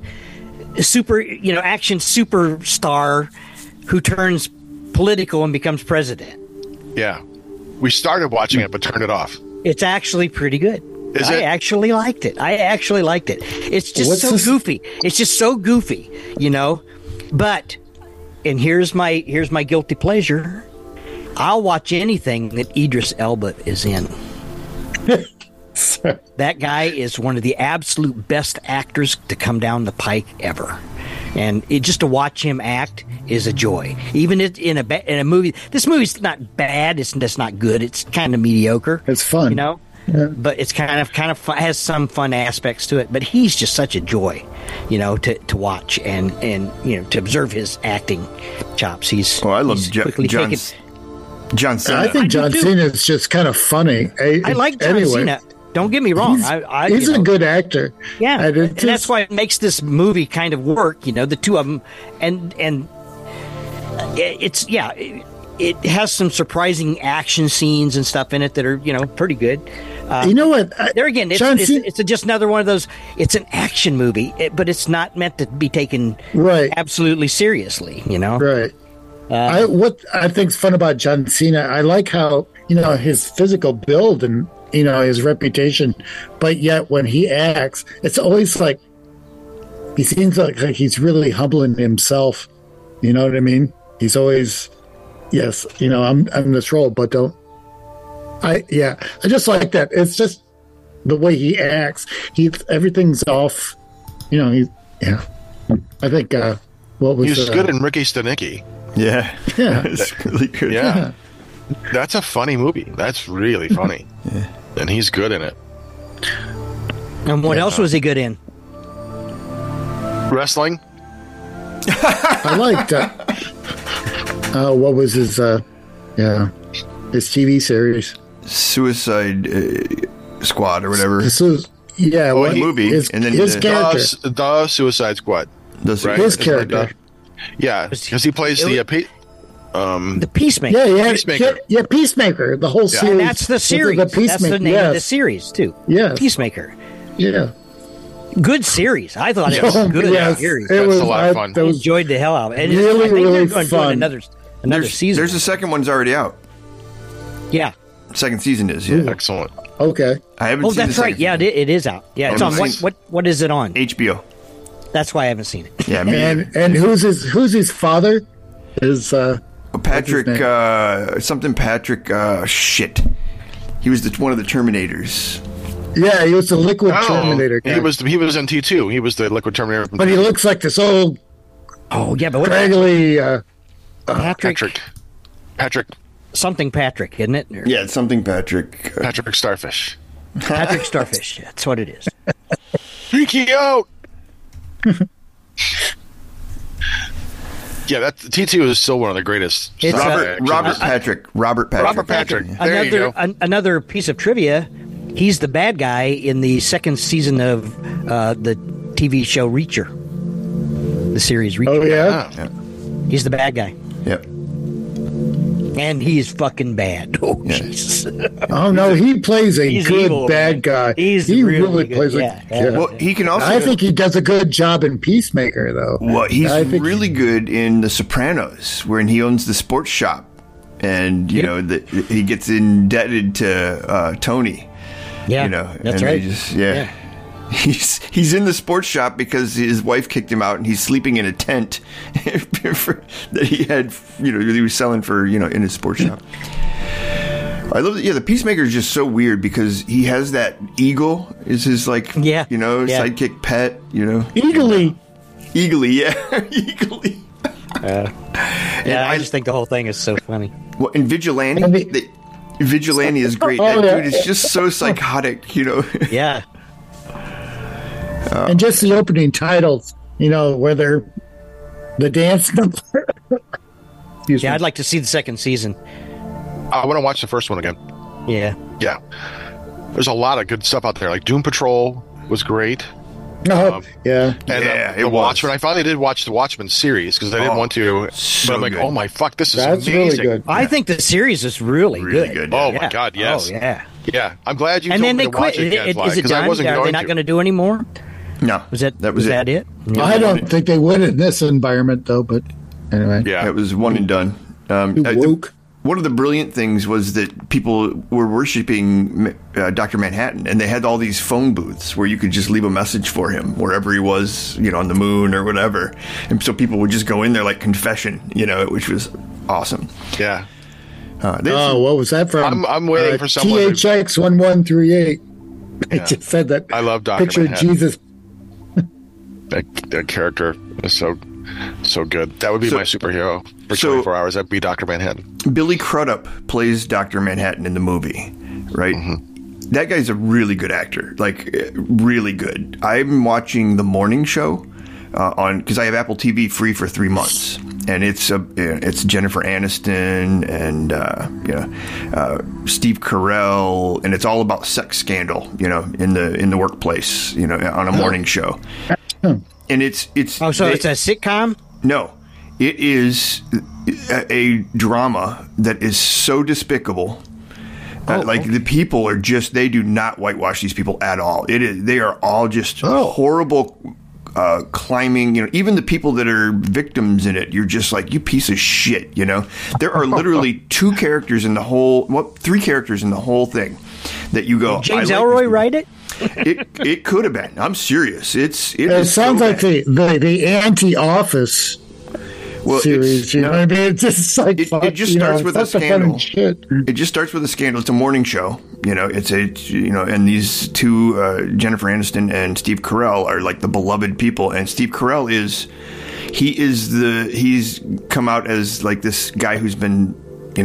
C: superstar who turns political and becomes president.
D: Yeah. We started watching it, but turned it off.
C: It's actually pretty good.
D: Is
C: I
D: it?
C: actually liked it. It's just
B: What's
C: so
B: this?
C: goofy. It's just so goofy, But, and here's my guilty pleasure. I'll watch anything that Idris Elba is in. That guy is one of the absolute best actors to come down the pike ever. And just to watch him act is a joy. Even in a movie, this movie's not bad. It's not good. It's kind of mediocre.
B: It's fun.
C: Yeah. But it's kind of fun, has some fun aspects to it. But he's just such a joy, to watch and to observe his acting chops.
A: I love
C: he's quickly taken-
A: John Cena.
B: I think John
C: do too.
B: Cena is just kind of funny.
C: I like John Cena. Don't get me wrong.
B: He's a good actor.
C: Yeah,
B: And
C: and that's why it makes this movie kind of work. The two of them, and it has some surprising action scenes and stuff in it that are pretty good.
B: You know what?
C: There again, it's just another one of those. It's an action movie, but it's not meant to be taken absolutely seriously.
B: Right. What I think's fun about John Cena, I like how his physical build and his reputation, but yet when he acts, it's always like he seems like he's really humbling himself. You know what I mean? He's always, yes, I'm this role, but don't. I just like that. It's just the way he acts. Everything's off. I think what was
D: He's good in Ricky Stenicki.
A: Yeah.
B: Yeah.
A: It's really good.
D: Yeah. That's a funny movie. That's really funny.
A: Yeah.
D: And he's good in it.
C: And what else was he good in?
D: Wrestling?
B: I liked what was his his TV series.
A: Suicide Squad or whatever.
B: This was
A: movie,
B: his,
A: and then
B: his
A: the-
B: character.
D: The Suicide Squad.
A: Right?
B: His character.
D: Yeah, because he plays the
C: The Peacemaker.
B: Yeah,
D: Peacemaker.
B: Yeah, Peacemaker. The whole series.
C: And that's the series.
B: The
C: That's the
B: Peacemaker.
C: name of the
B: Yes.
C: series too.
B: Yes.
C: Peacemaker.
B: Yeah.
C: Good series. I thought it
D: Yes.
C: was good
B: Yes.
C: series.
B: It
D: That's
B: was
D: a lot of fun.
B: That
C: I
B: was
C: enjoyed the hell out of it. And
B: Really,
C: I think
B: really
C: they're going to do
B: fun.
C: another
A: There's
C: season.
A: There's a second one's already out.
C: Yeah.
A: Second season is, yeah.
D: Excellent.
B: okay.
A: I haven't
C: Oh,
A: seen
C: that's
A: the
C: right.
A: second
C: Yeah,
A: season.
C: it is out. Yeah, it's
A: Oh,
C: on.
A: nice.
C: What is it on?
A: HBO.
C: That's why I haven't seen it.
A: Yeah, me either.
B: And who's his father? Is
A: Patrick,
B: what's
A: something Patrick, shit. He was one of the Terminators.
B: yeah, he was the Liquid Terminator guy.
D: He was in T2. He was the Liquid Terminator.
B: but he looks like this old
C: Oh yeah, but what
B: scraggly.
C: Patrick something Patrick, isn't it? Or
A: Yeah, it's something Patrick.
D: Patrick Starfish.
C: Patrick Starfish. That's what it is.
D: Freaky out. Yeah, that T2 is still one of the greatest.
C: It's,
A: Robert Patrick.
D: Robert Patrick. There you go.
C: Another piece of trivia. He's the bad guy in the second season of the TV show Reacher, the series Reacher.
B: Oh yeah.
C: He's the bad guy.
A: Yep.
C: And he's fucking bad. Oh,
A: Yeah.
C: Jesus.
B: Oh no, he plays a
C: He's
B: good
C: evil,
B: bad
C: man.
B: guy.
C: He's
B: he
C: really
B: really
C: good.
B: plays
C: Yeah.
B: a.
A: Well, he can also.
B: I think he does a good job in Peacemaker, though.
A: Well, he's
B: I think
A: really good in The Sopranos, wherein he owns the sports shop, and you know he gets indebted to Tony.
C: Yeah,
A: You know,
C: that's
A: and
C: right.
A: they just, He's in the sports shop because his wife kicked him out, and he's sleeping in a tent that he had. You know, he was selling for in his sports shop. I love it. Yeah, the Peacemaker is just so weird because he has that eagle is his sidekick pet.
B: Eagerly.
A: Eagly, yeah, Eagly.
C: Yeah, I just think the whole thing is so funny.
A: Well, and Vigilante, Vigilante is great.
B: Oh,
A: That
B: yeah.
A: dude is just so psychotic,
C: Yeah.
B: And just the opening titles, where they're the dance number. Excuse me.
C: Yeah, I'd like to see the second season.
D: I want to watch the first one again.
C: Yeah.
D: Yeah. There's a lot of good stuff out there. Like Doom Patrol was great.
B: Oh, yeah.
D: And
A: Yeah, it
D: The
A: was.
D: Watchmen. I finally did watch the Watchmen series because I didn't want to.
A: so
D: But I'm like,
A: good.
D: oh my fuck, this is
B: That's
D: amazing.
B: really good.
C: I think the series is really,
A: Really good.
D: Oh
C: Yeah.
D: my god, yes.
C: Oh, yeah.
D: Yeah. I'm glad you
C: And
D: told
C: then
D: me
C: they
D: to watch
C: quit.
D: it, Gadfly,
C: Is it
D: 'cause I
C: done?
D: wasn't
C: Are
D: going
C: they not
D: to.
C: going to do any more?
A: No,
C: Was that
A: was
C: that it? Yeah.
B: I don't think they would in this environment, though, but anyway.
D: Yeah.
A: It was one and done.
B: Too woke.
A: One of the brilliant things was that people were worshiping Dr. Manhattan, and they had all these phone booths where you could just leave a message for him wherever he was, on the moon or whatever. And so people would just go in there like confession, which was awesome.
D: Yeah.
B: Oh, what was that from?
D: I'm waiting for someone to-
B: THX 1138. I
D: Yeah.
B: just said that.
D: I love Dr.
B: Picture
D: Manhattan.
B: Jesus.
D: That character is so good. That would be
A: So-
D: my superhero for
A: so-
D: 24 hours. That'd be Dr. Manhattan.
A: Billy Crudup plays Dr. Manhattan in the movie, right? That guy's a really good actor, like really good. I'm watching The Morning Show because I have Apple TV free for 3 months, and it's Jennifer Aniston and Steve Carell, and it's all about sex scandal, in the workplace, on a morning show, and it's
C: Oh, so it's a sitcom?
A: no, it is a drama that is so despicable. Like the people are they do not whitewash these people at all. They are all just horrible climbing. Even the people that are victims in it, you're just like, you piece of shit. There are literally 2 characters in the whole, 3 characters in the whole thing that you go.
C: James
A: I like
C: Elroy
A: this
C: write it?
A: It could have been. I'm serious. It
B: It sounds
A: so
B: like
A: bad.
B: the anti-office series. You know what I mean? It's just like
A: It just starts with a
B: such fun
A: scandal.
B: shit.
A: It just starts with a scandal. It's a morning show. And these 2, Jennifer Aniston and Steve Carell, are like the beloved people. And Steve Carell he's come out as like this guy who's been,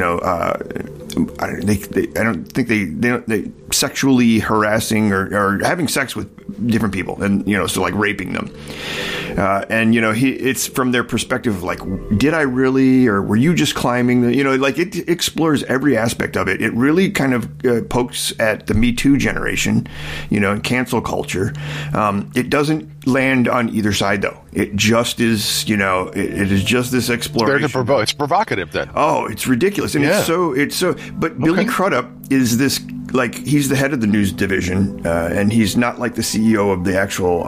A: I don't think they sexually harassing or having sex with different people, and so like raping them, and it's from their perspective of like, did I really, or were you just climbing like it explores every aspect of it. It really kind of pokes at the Me Too generation, and cancel culture. It doesn't land on either side though. It just is, it is just this exploration.
D: It's provocative then.
A: Oh, it's ridiculous. And
D: Yeah.
A: it's so, but Billy Crudup is this, like, he's the head of the news division, and he's not like the CEO of the actual,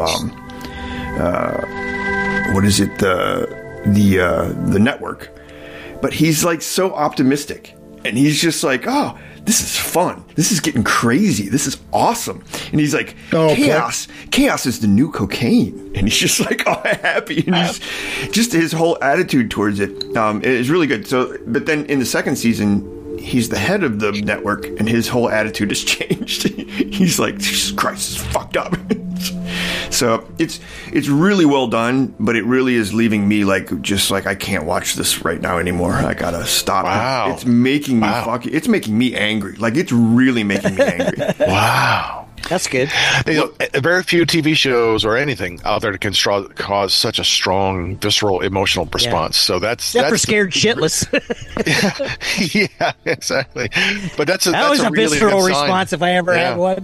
A: what is it? The network, but he's like so optimistic, and he's just like, oh, this is fun. This is getting crazy. This is awesome. And he's like, chaos is the new cocaine. And he's just like, oh, happy. And he's just, his whole attitude towards it is really good. So, but then in the second season, he's the head of the network, and his whole attitude has changed. He's like, Jesus Christ, this is fucked up. So it's really well done, but it really is leaving me like, just like, I can't watch this right now anymore. I gotta stop.
D: Wow.
A: It's making me it's making me angry. Like, it's really making me angry.
D: Wow.
C: That's good.
D: You know, very few TV shows or anything out there can cause such a strong, visceral, emotional response. So that's
C: Except for Scared Shitless.
D: yeah, exactly. But that's a really
C: visceral
D: good sign.
C: response if I ever had one.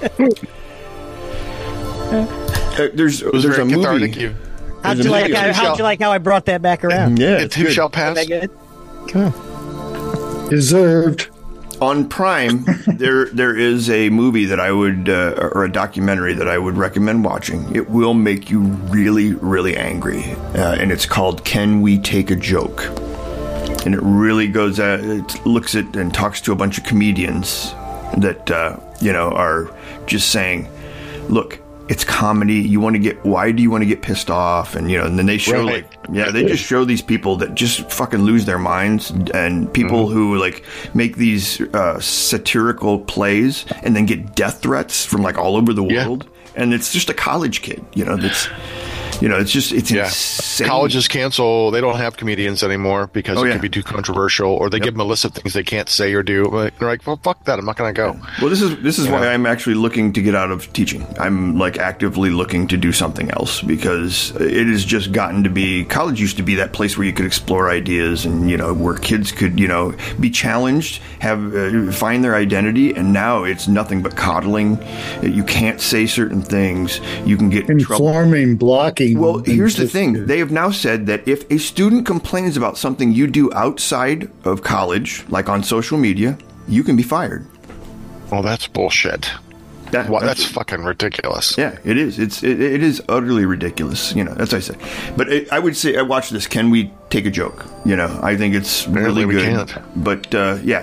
A: There's a movie.
C: How'd you like how I brought that back around?
A: Yeah,
D: It too shall pass.
C: Is that good?
B: Deserved.
A: On Prime, there is a movie that I would, or a documentary that I would recommend watching. It will make you really, really angry, and it's called "Can We Take a Joke?" And it really goes at, it looks at and talks to a bunch of comedians that are just saying, "Look, it's comedy. Why do you want to get pissed off?" And and then they show they just show these people that just fucking lose their minds, and people who like make these satirical plays and then get death threats from like all over the world. And it's just a college kid, that's. It's insane.
D: Colleges cancel. They don't have comedians anymore because it can be too controversial, or they give them a list of things they can't say or do. They're like, well, fuck that. I'm not going to go.
A: Well, this is why I'm actually looking to get out of teaching. I'm like actively looking to do something else, because it has just gotten to be, college used to be that place where you could explore ideas and, where kids could, be challenged, have find their identity. And now it's nothing but coddling. You can't say certain things. You can get in trouble.
B: Informing, blocking.
A: Well, here's the thing. They have now said that if a student complains about something you do outside of college, like on social media, you can be fired.
D: Well, that's bullshit. That's fucking ridiculous.
A: Yeah, it is. It is utterly ridiculous. That's what I say. But I would say, I watch this. Can we take a joke? I think it's really good.
D: Can't.
A: But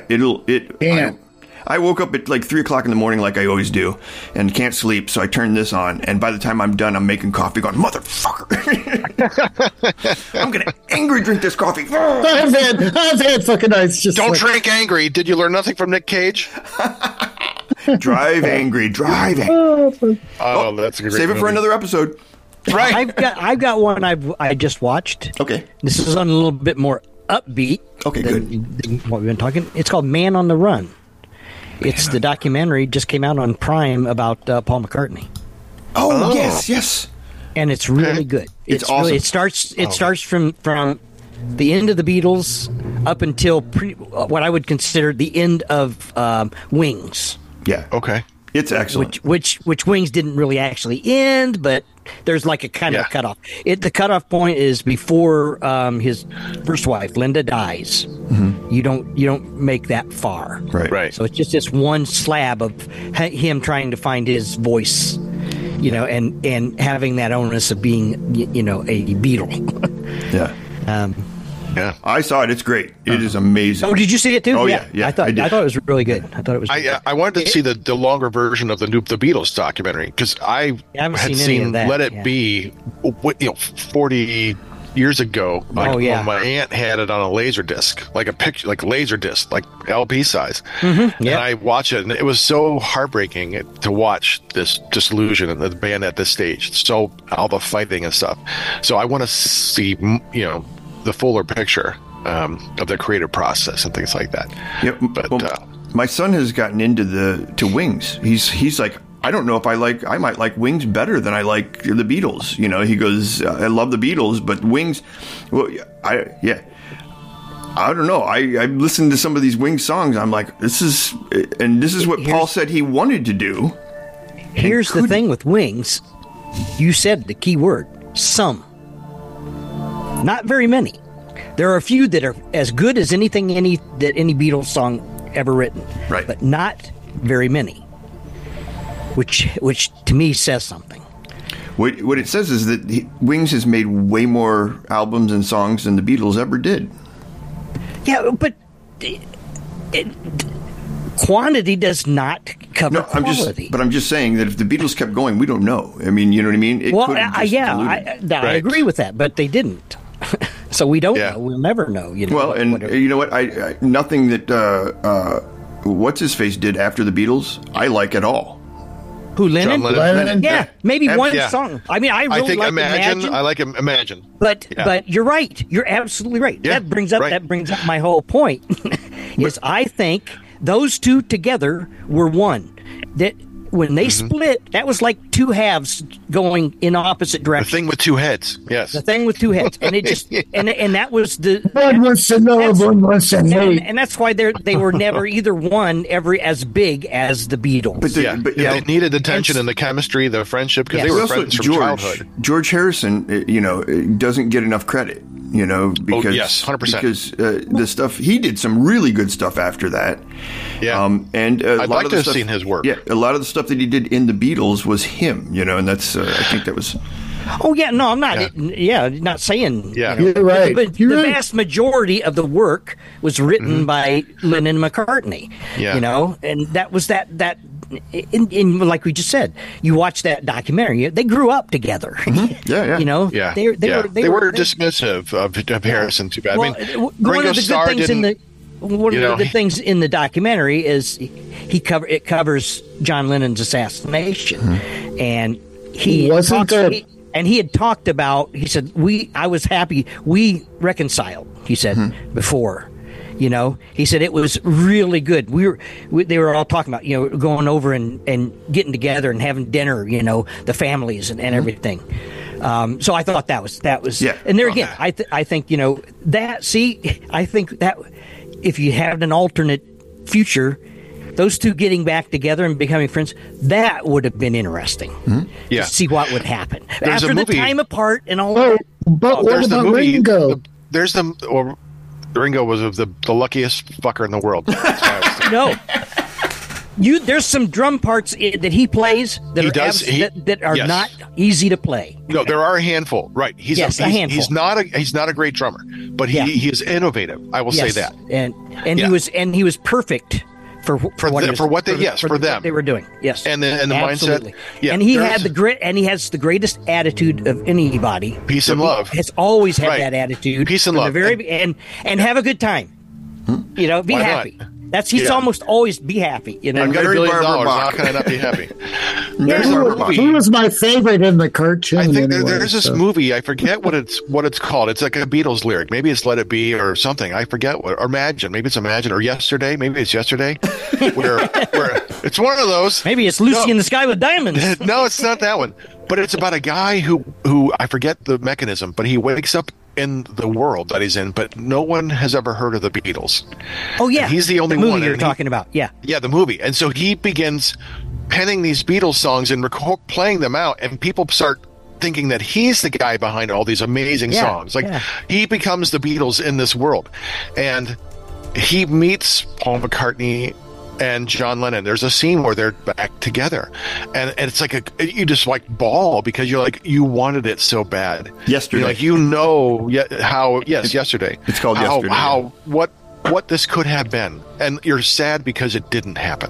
A: I woke up at like 3 o'clock in the morning, like I always do, and can't sleep. So I turn this on, and by the time I'm done, I'm making coffee, going, "Motherfucker! I'm gonna angry drink this coffee."
B: I've had fucking nights. Just
D: don't drink angry. Did you learn nothing from Nick Cage?
A: Drive angry.
D: Oh, that's a great
A: save it
D: movie.
A: for another episode.
D: Right.
C: I've got one I just watched.
A: Okay.
C: This is on a little bit more upbeat.
A: Okay,
C: than what we've been talking. It's called Man on the Run. It's the documentary just came out on Prime about Paul McCartney.
A: Oh, yes.
C: And it's really good.
A: It's awesome.
C: Really, it starts from the end of the Beatles up until what I would consider the end of Wings.
A: Yeah.
D: Okay.
A: It's excellent.
C: Which Wings didn't really actually end, but there's like a kind of a cutoff. The cutoff point is before his first wife, Linda, dies. Mm-hmm. You don't make that far.
A: Right.
C: So it's just this one slab of him trying to find his voice, and having that onus of being, a Beatle.
A: Yeah.
D: Yeah,
A: I saw it. It's great. It is amazing.
C: Oh, did you see it too?
A: Oh yeah.
C: I thought it was really good. I thought it was.
D: I wanted to see the longer version of the Beatles documentary, because I
C: haven't
D: had
C: seen any of that.
D: Let It Be, 40 years ago. When my aunt had it on a laser disc, like a picture, like laser disc, like LP size.
C: Mm-hmm. Yeah.
D: And I watched it, and it was so heartbreaking to watch this disillusion in the band at this stage. So all the fighting and stuff. So I want to see, the fuller picture of the creative process and things like that.
A: Yep. But my son has gotten into Wings. He's like, I don't know if I might like Wings better than I like the Beatles. He goes, I love the Beatles, but Wings, well, I don't know. I listened to some of these Wings songs. I'm like, this is what Paul said he wanted to do.
C: Here's the thing with Wings. You said the key word, some. Not very many. There are a few that are as good as any Beatles song ever written.
A: Right.
C: But not very many. Which to me says something.
A: What it says is that Wings has made way more albums and songs than the Beatles ever did.
C: Yeah, but quantity does not cover quality.
A: I'm just saying that if the Beatles kept going, we don't know. I mean, you know what I mean?
C: I agree with that, but they didn't. So we don't know. We'll never know.
A: Well, and you know what? I nothing that what's his face did after the Beatles I like at all.
C: Who, Lennon?
D: John Lennon?
C: Yeah, maybe one song. I mean, I think like Imagine.
D: I like Imagine.
C: But you're right. You're absolutely right.
D: Yeah,
C: that brings up my whole point. Is I think those two together were one. That when they split, that was like two halves going in opposite
D: The
C: directions.
D: thing with two heads. Yes.
C: The thing with two heads, and it just and that was the
B: One wants to know, one wants to hate.
C: and that's why they were never either one ever as big as the Beatles.
A: But
D: Yeah,
A: but
D: they needed the tension and the chemistry, the friendship, because they
C: Yes.
D: were
A: also
D: friends from childhood.
A: George Harrison, doesn't get enough credit, because
D: yes, 100%.
A: because the stuff he did some really good stuff after that.
D: Yeah.
A: And a
D: I'd
A: lot
D: like
A: of
D: to
A: the
D: have
A: stuff,
D: seen his work.
A: Yeah, a lot of the stuff that he did in the Beatles was him, and that's I think that was.
C: Oh yeah, no, I'm not. Not saying.
D: Yeah.
B: You're right.
C: But
B: You're
C: the
B: right.
C: vast majority of the work was written by Lennon and McCartney.
D: Yeah.
C: And that was that. In like we just said, you watch that documentary. They grew up together.
A: Yeah, yeah.
D: Yeah,
C: They were
D: dismissive of Harrison too bad.
C: Well,
D: I mean,
C: one
D: Ringo
C: of the
D: Starr
C: good things
D: didn't.
C: one
D: you
C: of
D: know,
C: the good things in the documentary is it covers John Lennon's assassination, and he
B: Wasn't there-
C: and he had talked about. He said, I was happy we reconciled. He said before. He said it was really good. They were all talking about, going over and getting together and having dinner, the families and everything. So I thought that was,
A: Yeah.
C: and there again, I think, I think that if you had an alternate future, those two getting back together and becoming friends, that would have been interesting.
D: Yeah.
C: To see what would happen
D: There's a
C: after the
D: movie-
C: time apart and all
B: Oh,
C: that.
B: but what
D: There's the
B: about
D: movie.
B: Ringo?
D: Ringo was the luckiest fucker in the world. That's why I was thinking.
C: No. There's some drum parts that he plays that
D: He
C: are
D: does.
C: that are
D: Yes.
C: not easy to play.
D: No, there are a handful. Right. He's
C: Yes, a handful.
D: He's not a great drummer, but
C: Yeah.
D: he is innovative. I will say that.
C: and
D: Yeah.
C: he was perfect for what they were doing. Yes,
D: And the
C: absolutely.
D: mindset. Yeah,
C: and he
D: there's-
C: had the grit, and he has the greatest attitude of anybody.
D: Peace and love.
C: Has always had
D: Right.
C: that attitude.
D: Peace and
C: from
D: love.
C: The very and have a a good time. Be
D: Why not?
C: happy. He's
D: Yeah.
C: almost always be happy.
D: I've got $1
A: Mary
D: billion.
A: Barbara
D: How
A: Bach.
D: can I not be happy?
A: Mary
D: There's a
A: Barbara Bach.
D: movie.
B: He was my favorite in the cartoon.
D: I think
B: anyway,
D: there's this
B: so.
D: movie. I forget what it's called. It's like a Beatles lyric. Maybe it's "Let It Be" or something. I forget what. Or Imagine. Maybe it's Imagine or Yesterday. Maybe it's Yesterday. where it's one of those.
C: Maybe it's Lucy
D: No.
C: in the Sky with Diamonds.
D: No, it's not that one. But it's about a guy who I forget the mechanism, but he wakes up in the world that he's in, but no one has ever heard of the Beatles.
C: Oh yeah,
D: And he's the only
C: movie
D: one,
C: you're
D: and he-
C: talking about. Yeah.
D: Yeah, the movie. And so he begins penning these Beatles songs and playing them out, and people start thinking that he's the guy behind all these amazing
C: Yeah,
D: songs. Like
C: yeah.
D: he becomes the Beatles in this world. And he meets Paul McCartney and John Lennon. There's a scene where they're back together. And it's like you just like bawl because you're like, you wanted it so bad.
A: Yesterday.
D: Yesterday.
A: It's called Yesterday,
D: How what this could have been, and you're sad because it didn't happen,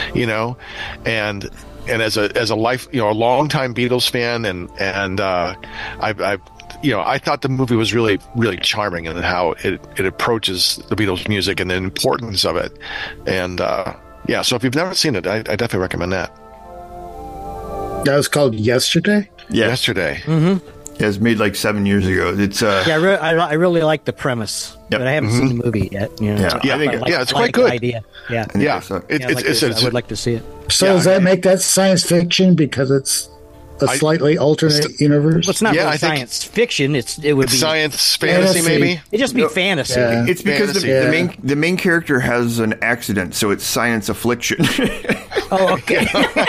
D: and as a life, a longtime Beatles fan, and I thought the movie was really, really charming in how it approaches the Beatles music and the importance of it, and so if you've never seen it, I definitely recommend that.
B: That was called Yesterday.
A: Yeah.
D: Yesterday.
A: It was made like 7 years ago. It's
C: Yeah, I really like the premise,
A: Yep.
C: but I haven't seen the movie yet.
A: Yeah.
D: Yeah,
A: I think
D: it's
C: I
D: quite
C: like
D: good.
C: The idea. Yeah.
D: Yeah,
A: so.
C: I would like to see it.
B: So
D: Yeah,
B: does that make that science fiction because it's a slightly alternate universe?
C: Well, it's not
D: Yeah,
C: really
D: I think-
C: science fiction. It would be
D: Science fantasy,
B: Fantasy.
D: maybe.
C: It'd just be fantasy.
B: Yeah.
A: It's because
D: Fantasy.
A: the main character has an accident, so it's science affliction.
C: Oh, okay.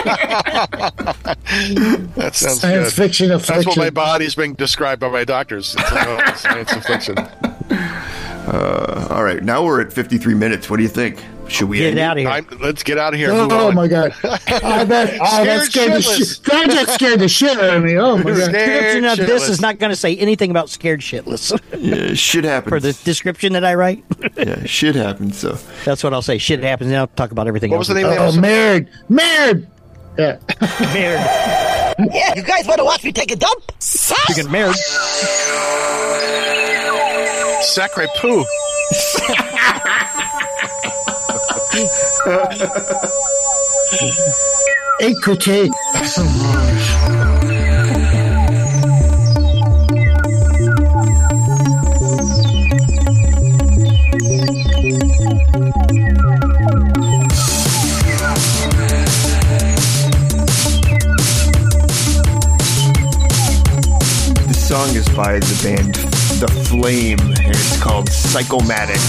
D: That sounds
B: Science
D: good.
B: fiction
D: That's what
B: affliction.
D: my body's being described by my doctors. It's like, science affliction.
A: All right, now we're at 53 minutes. What do you think? Should we
C: Get
A: end it?
C: out of here.
D: Let's get out of here. Move
B: Oh
D: on.
B: my god! That scared the
D: shitless.
B: That just scared the shit out of me. Oh my god!
C: The description of this
D: shitless.
C: is not going to say anything about scared shitless
A: Yeah, shit happens.
C: for the description that I write.
A: Yeah, shit happens. So
C: That's what I'll say. Shit happens, and I'll talk about everything
D: What
C: else.
D: was the name of
B: Oh,
D: that?
B: married. Yeah.
C: Married.
E: Yeah, you guys want to watch me take a dump?
C: Speaking of married.
D: Sacre Poo.
B: Écoutez.
A: by the band The Flame, and it's called Psychomatic.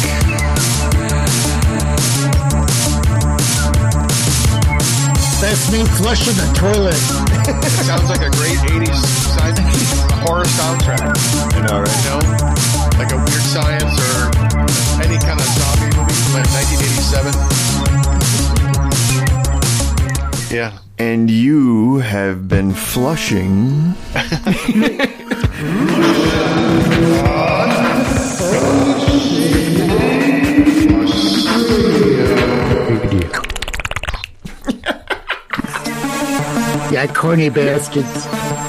B: That's me flushing the toilet.
D: It sounds like a great 80s horror soundtrack.
A: I know, right?
D: You know? Like a Weird Science or any kind of zombie movie from like 1987. Yeah.
A: And you have been flushing.
B: Yeah, corny bastards.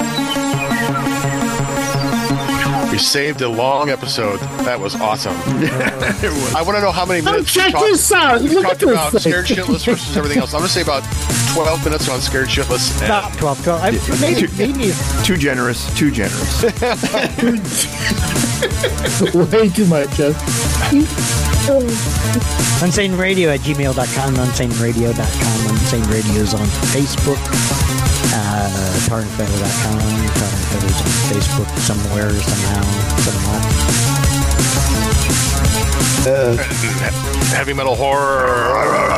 D: We saved a long episode. That was awesome. I want to know how many minutes
B: check this out.
D: we
B: Look
D: talked
B: at this
D: about
B: thing.
D: Scared Shitless versus everything else. I'm going to say about 12 minutes on Scared Shitless. And
C: About 12. Maybe.
A: Too generous. Too generous.
B: Way too much.
C: UnsaneRadio@gmail.com, UnsaneRadio.com, Unsane Radio's on Facebook, TarnFeather.com, TarnFeather's on Facebook somewhere, somehow,
D: Heavy Metal Horror.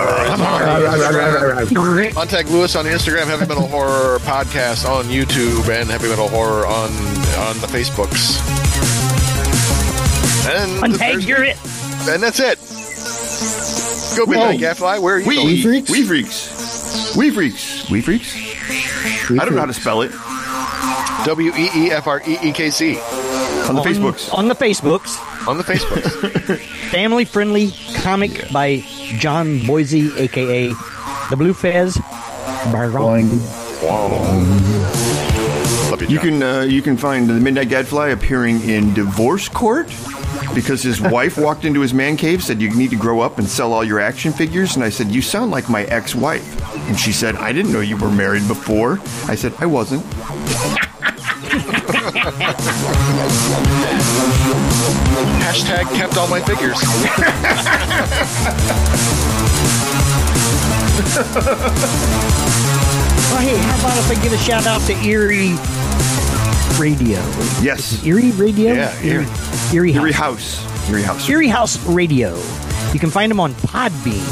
D: Contact Lewis on Instagram, Heavy Metal Horror Podcast on YouTube, and Heavy Metal Horror on the Facebooks. And
C: Untag, you're it.
D: And that's it. Go Midnight Gadfly. Where are you going?
A: We freaks. We freaks. I don't know how to spell it.
D: WEEFREEKC.
A: On the Facebooks.
C: On the Facebooks.
D: On the Facebooks.
C: Family friendly comic by John Boise, aka The Blue Fez.
D: Love you, John.
A: You can find the Midnight Gadfly appearing in divorce court because his wife walked into his man cave, said, "You need to grow up and sell all your action figures." And I said, "You sound like my ex-wife." And she said, "I didn't know you were married before." I said, "I wasn't."
D: Hashtag kept all my figures.
C: Well, hey, how about if I give a shout out to Erie Radio?
A: Yes.
C: Erie Radio?
D: Yeah, Erie.
C: Erie
A: Erie
C: House.
A: House. Erie House.
C: Erie House Radio. You can find them on Podbean.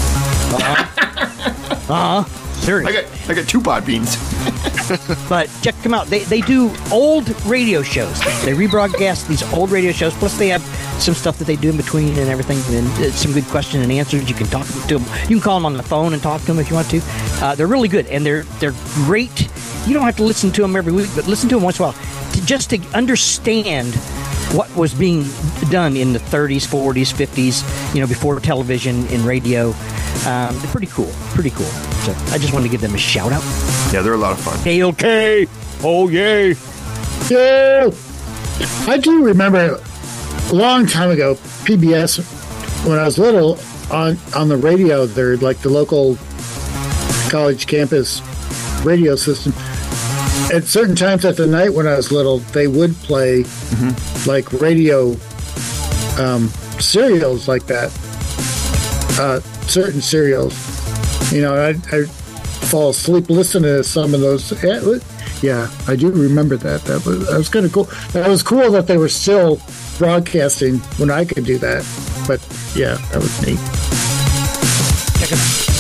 C: Serious.
A: I got 2 pot beans.
C: But check them out. They do old radio shows. They rebroadcast these old radio shows. Plus, they have some stuff that they do in between and everything, and some good question and answers. You can talk to them. You can call them on the phone and talk to them if you want to. They're really good, and they're great. You don't have to listen to them every week, but listen to them once in a while just to understand what was being done in the 30s, 40s, 50s, before television and radio. They're pretty cool. So I just wanted to give them a shout out.
A: Yeah, they're a lot of fun.
C: Okay. Oh, yay.
B: Yeah. I do remember a long time ago, PBS, when I was little, on the radio, they're like the local college campus radio system. At certain times at the night when I was little, they would play like radio serials like that. Certain serials. I'd fall asleep listening to some of those. Yeah, I do remember that. That was kind of cool. That was cool that they were still broadcasting when I could do that. But yeah, that was neat.
C: Check it out.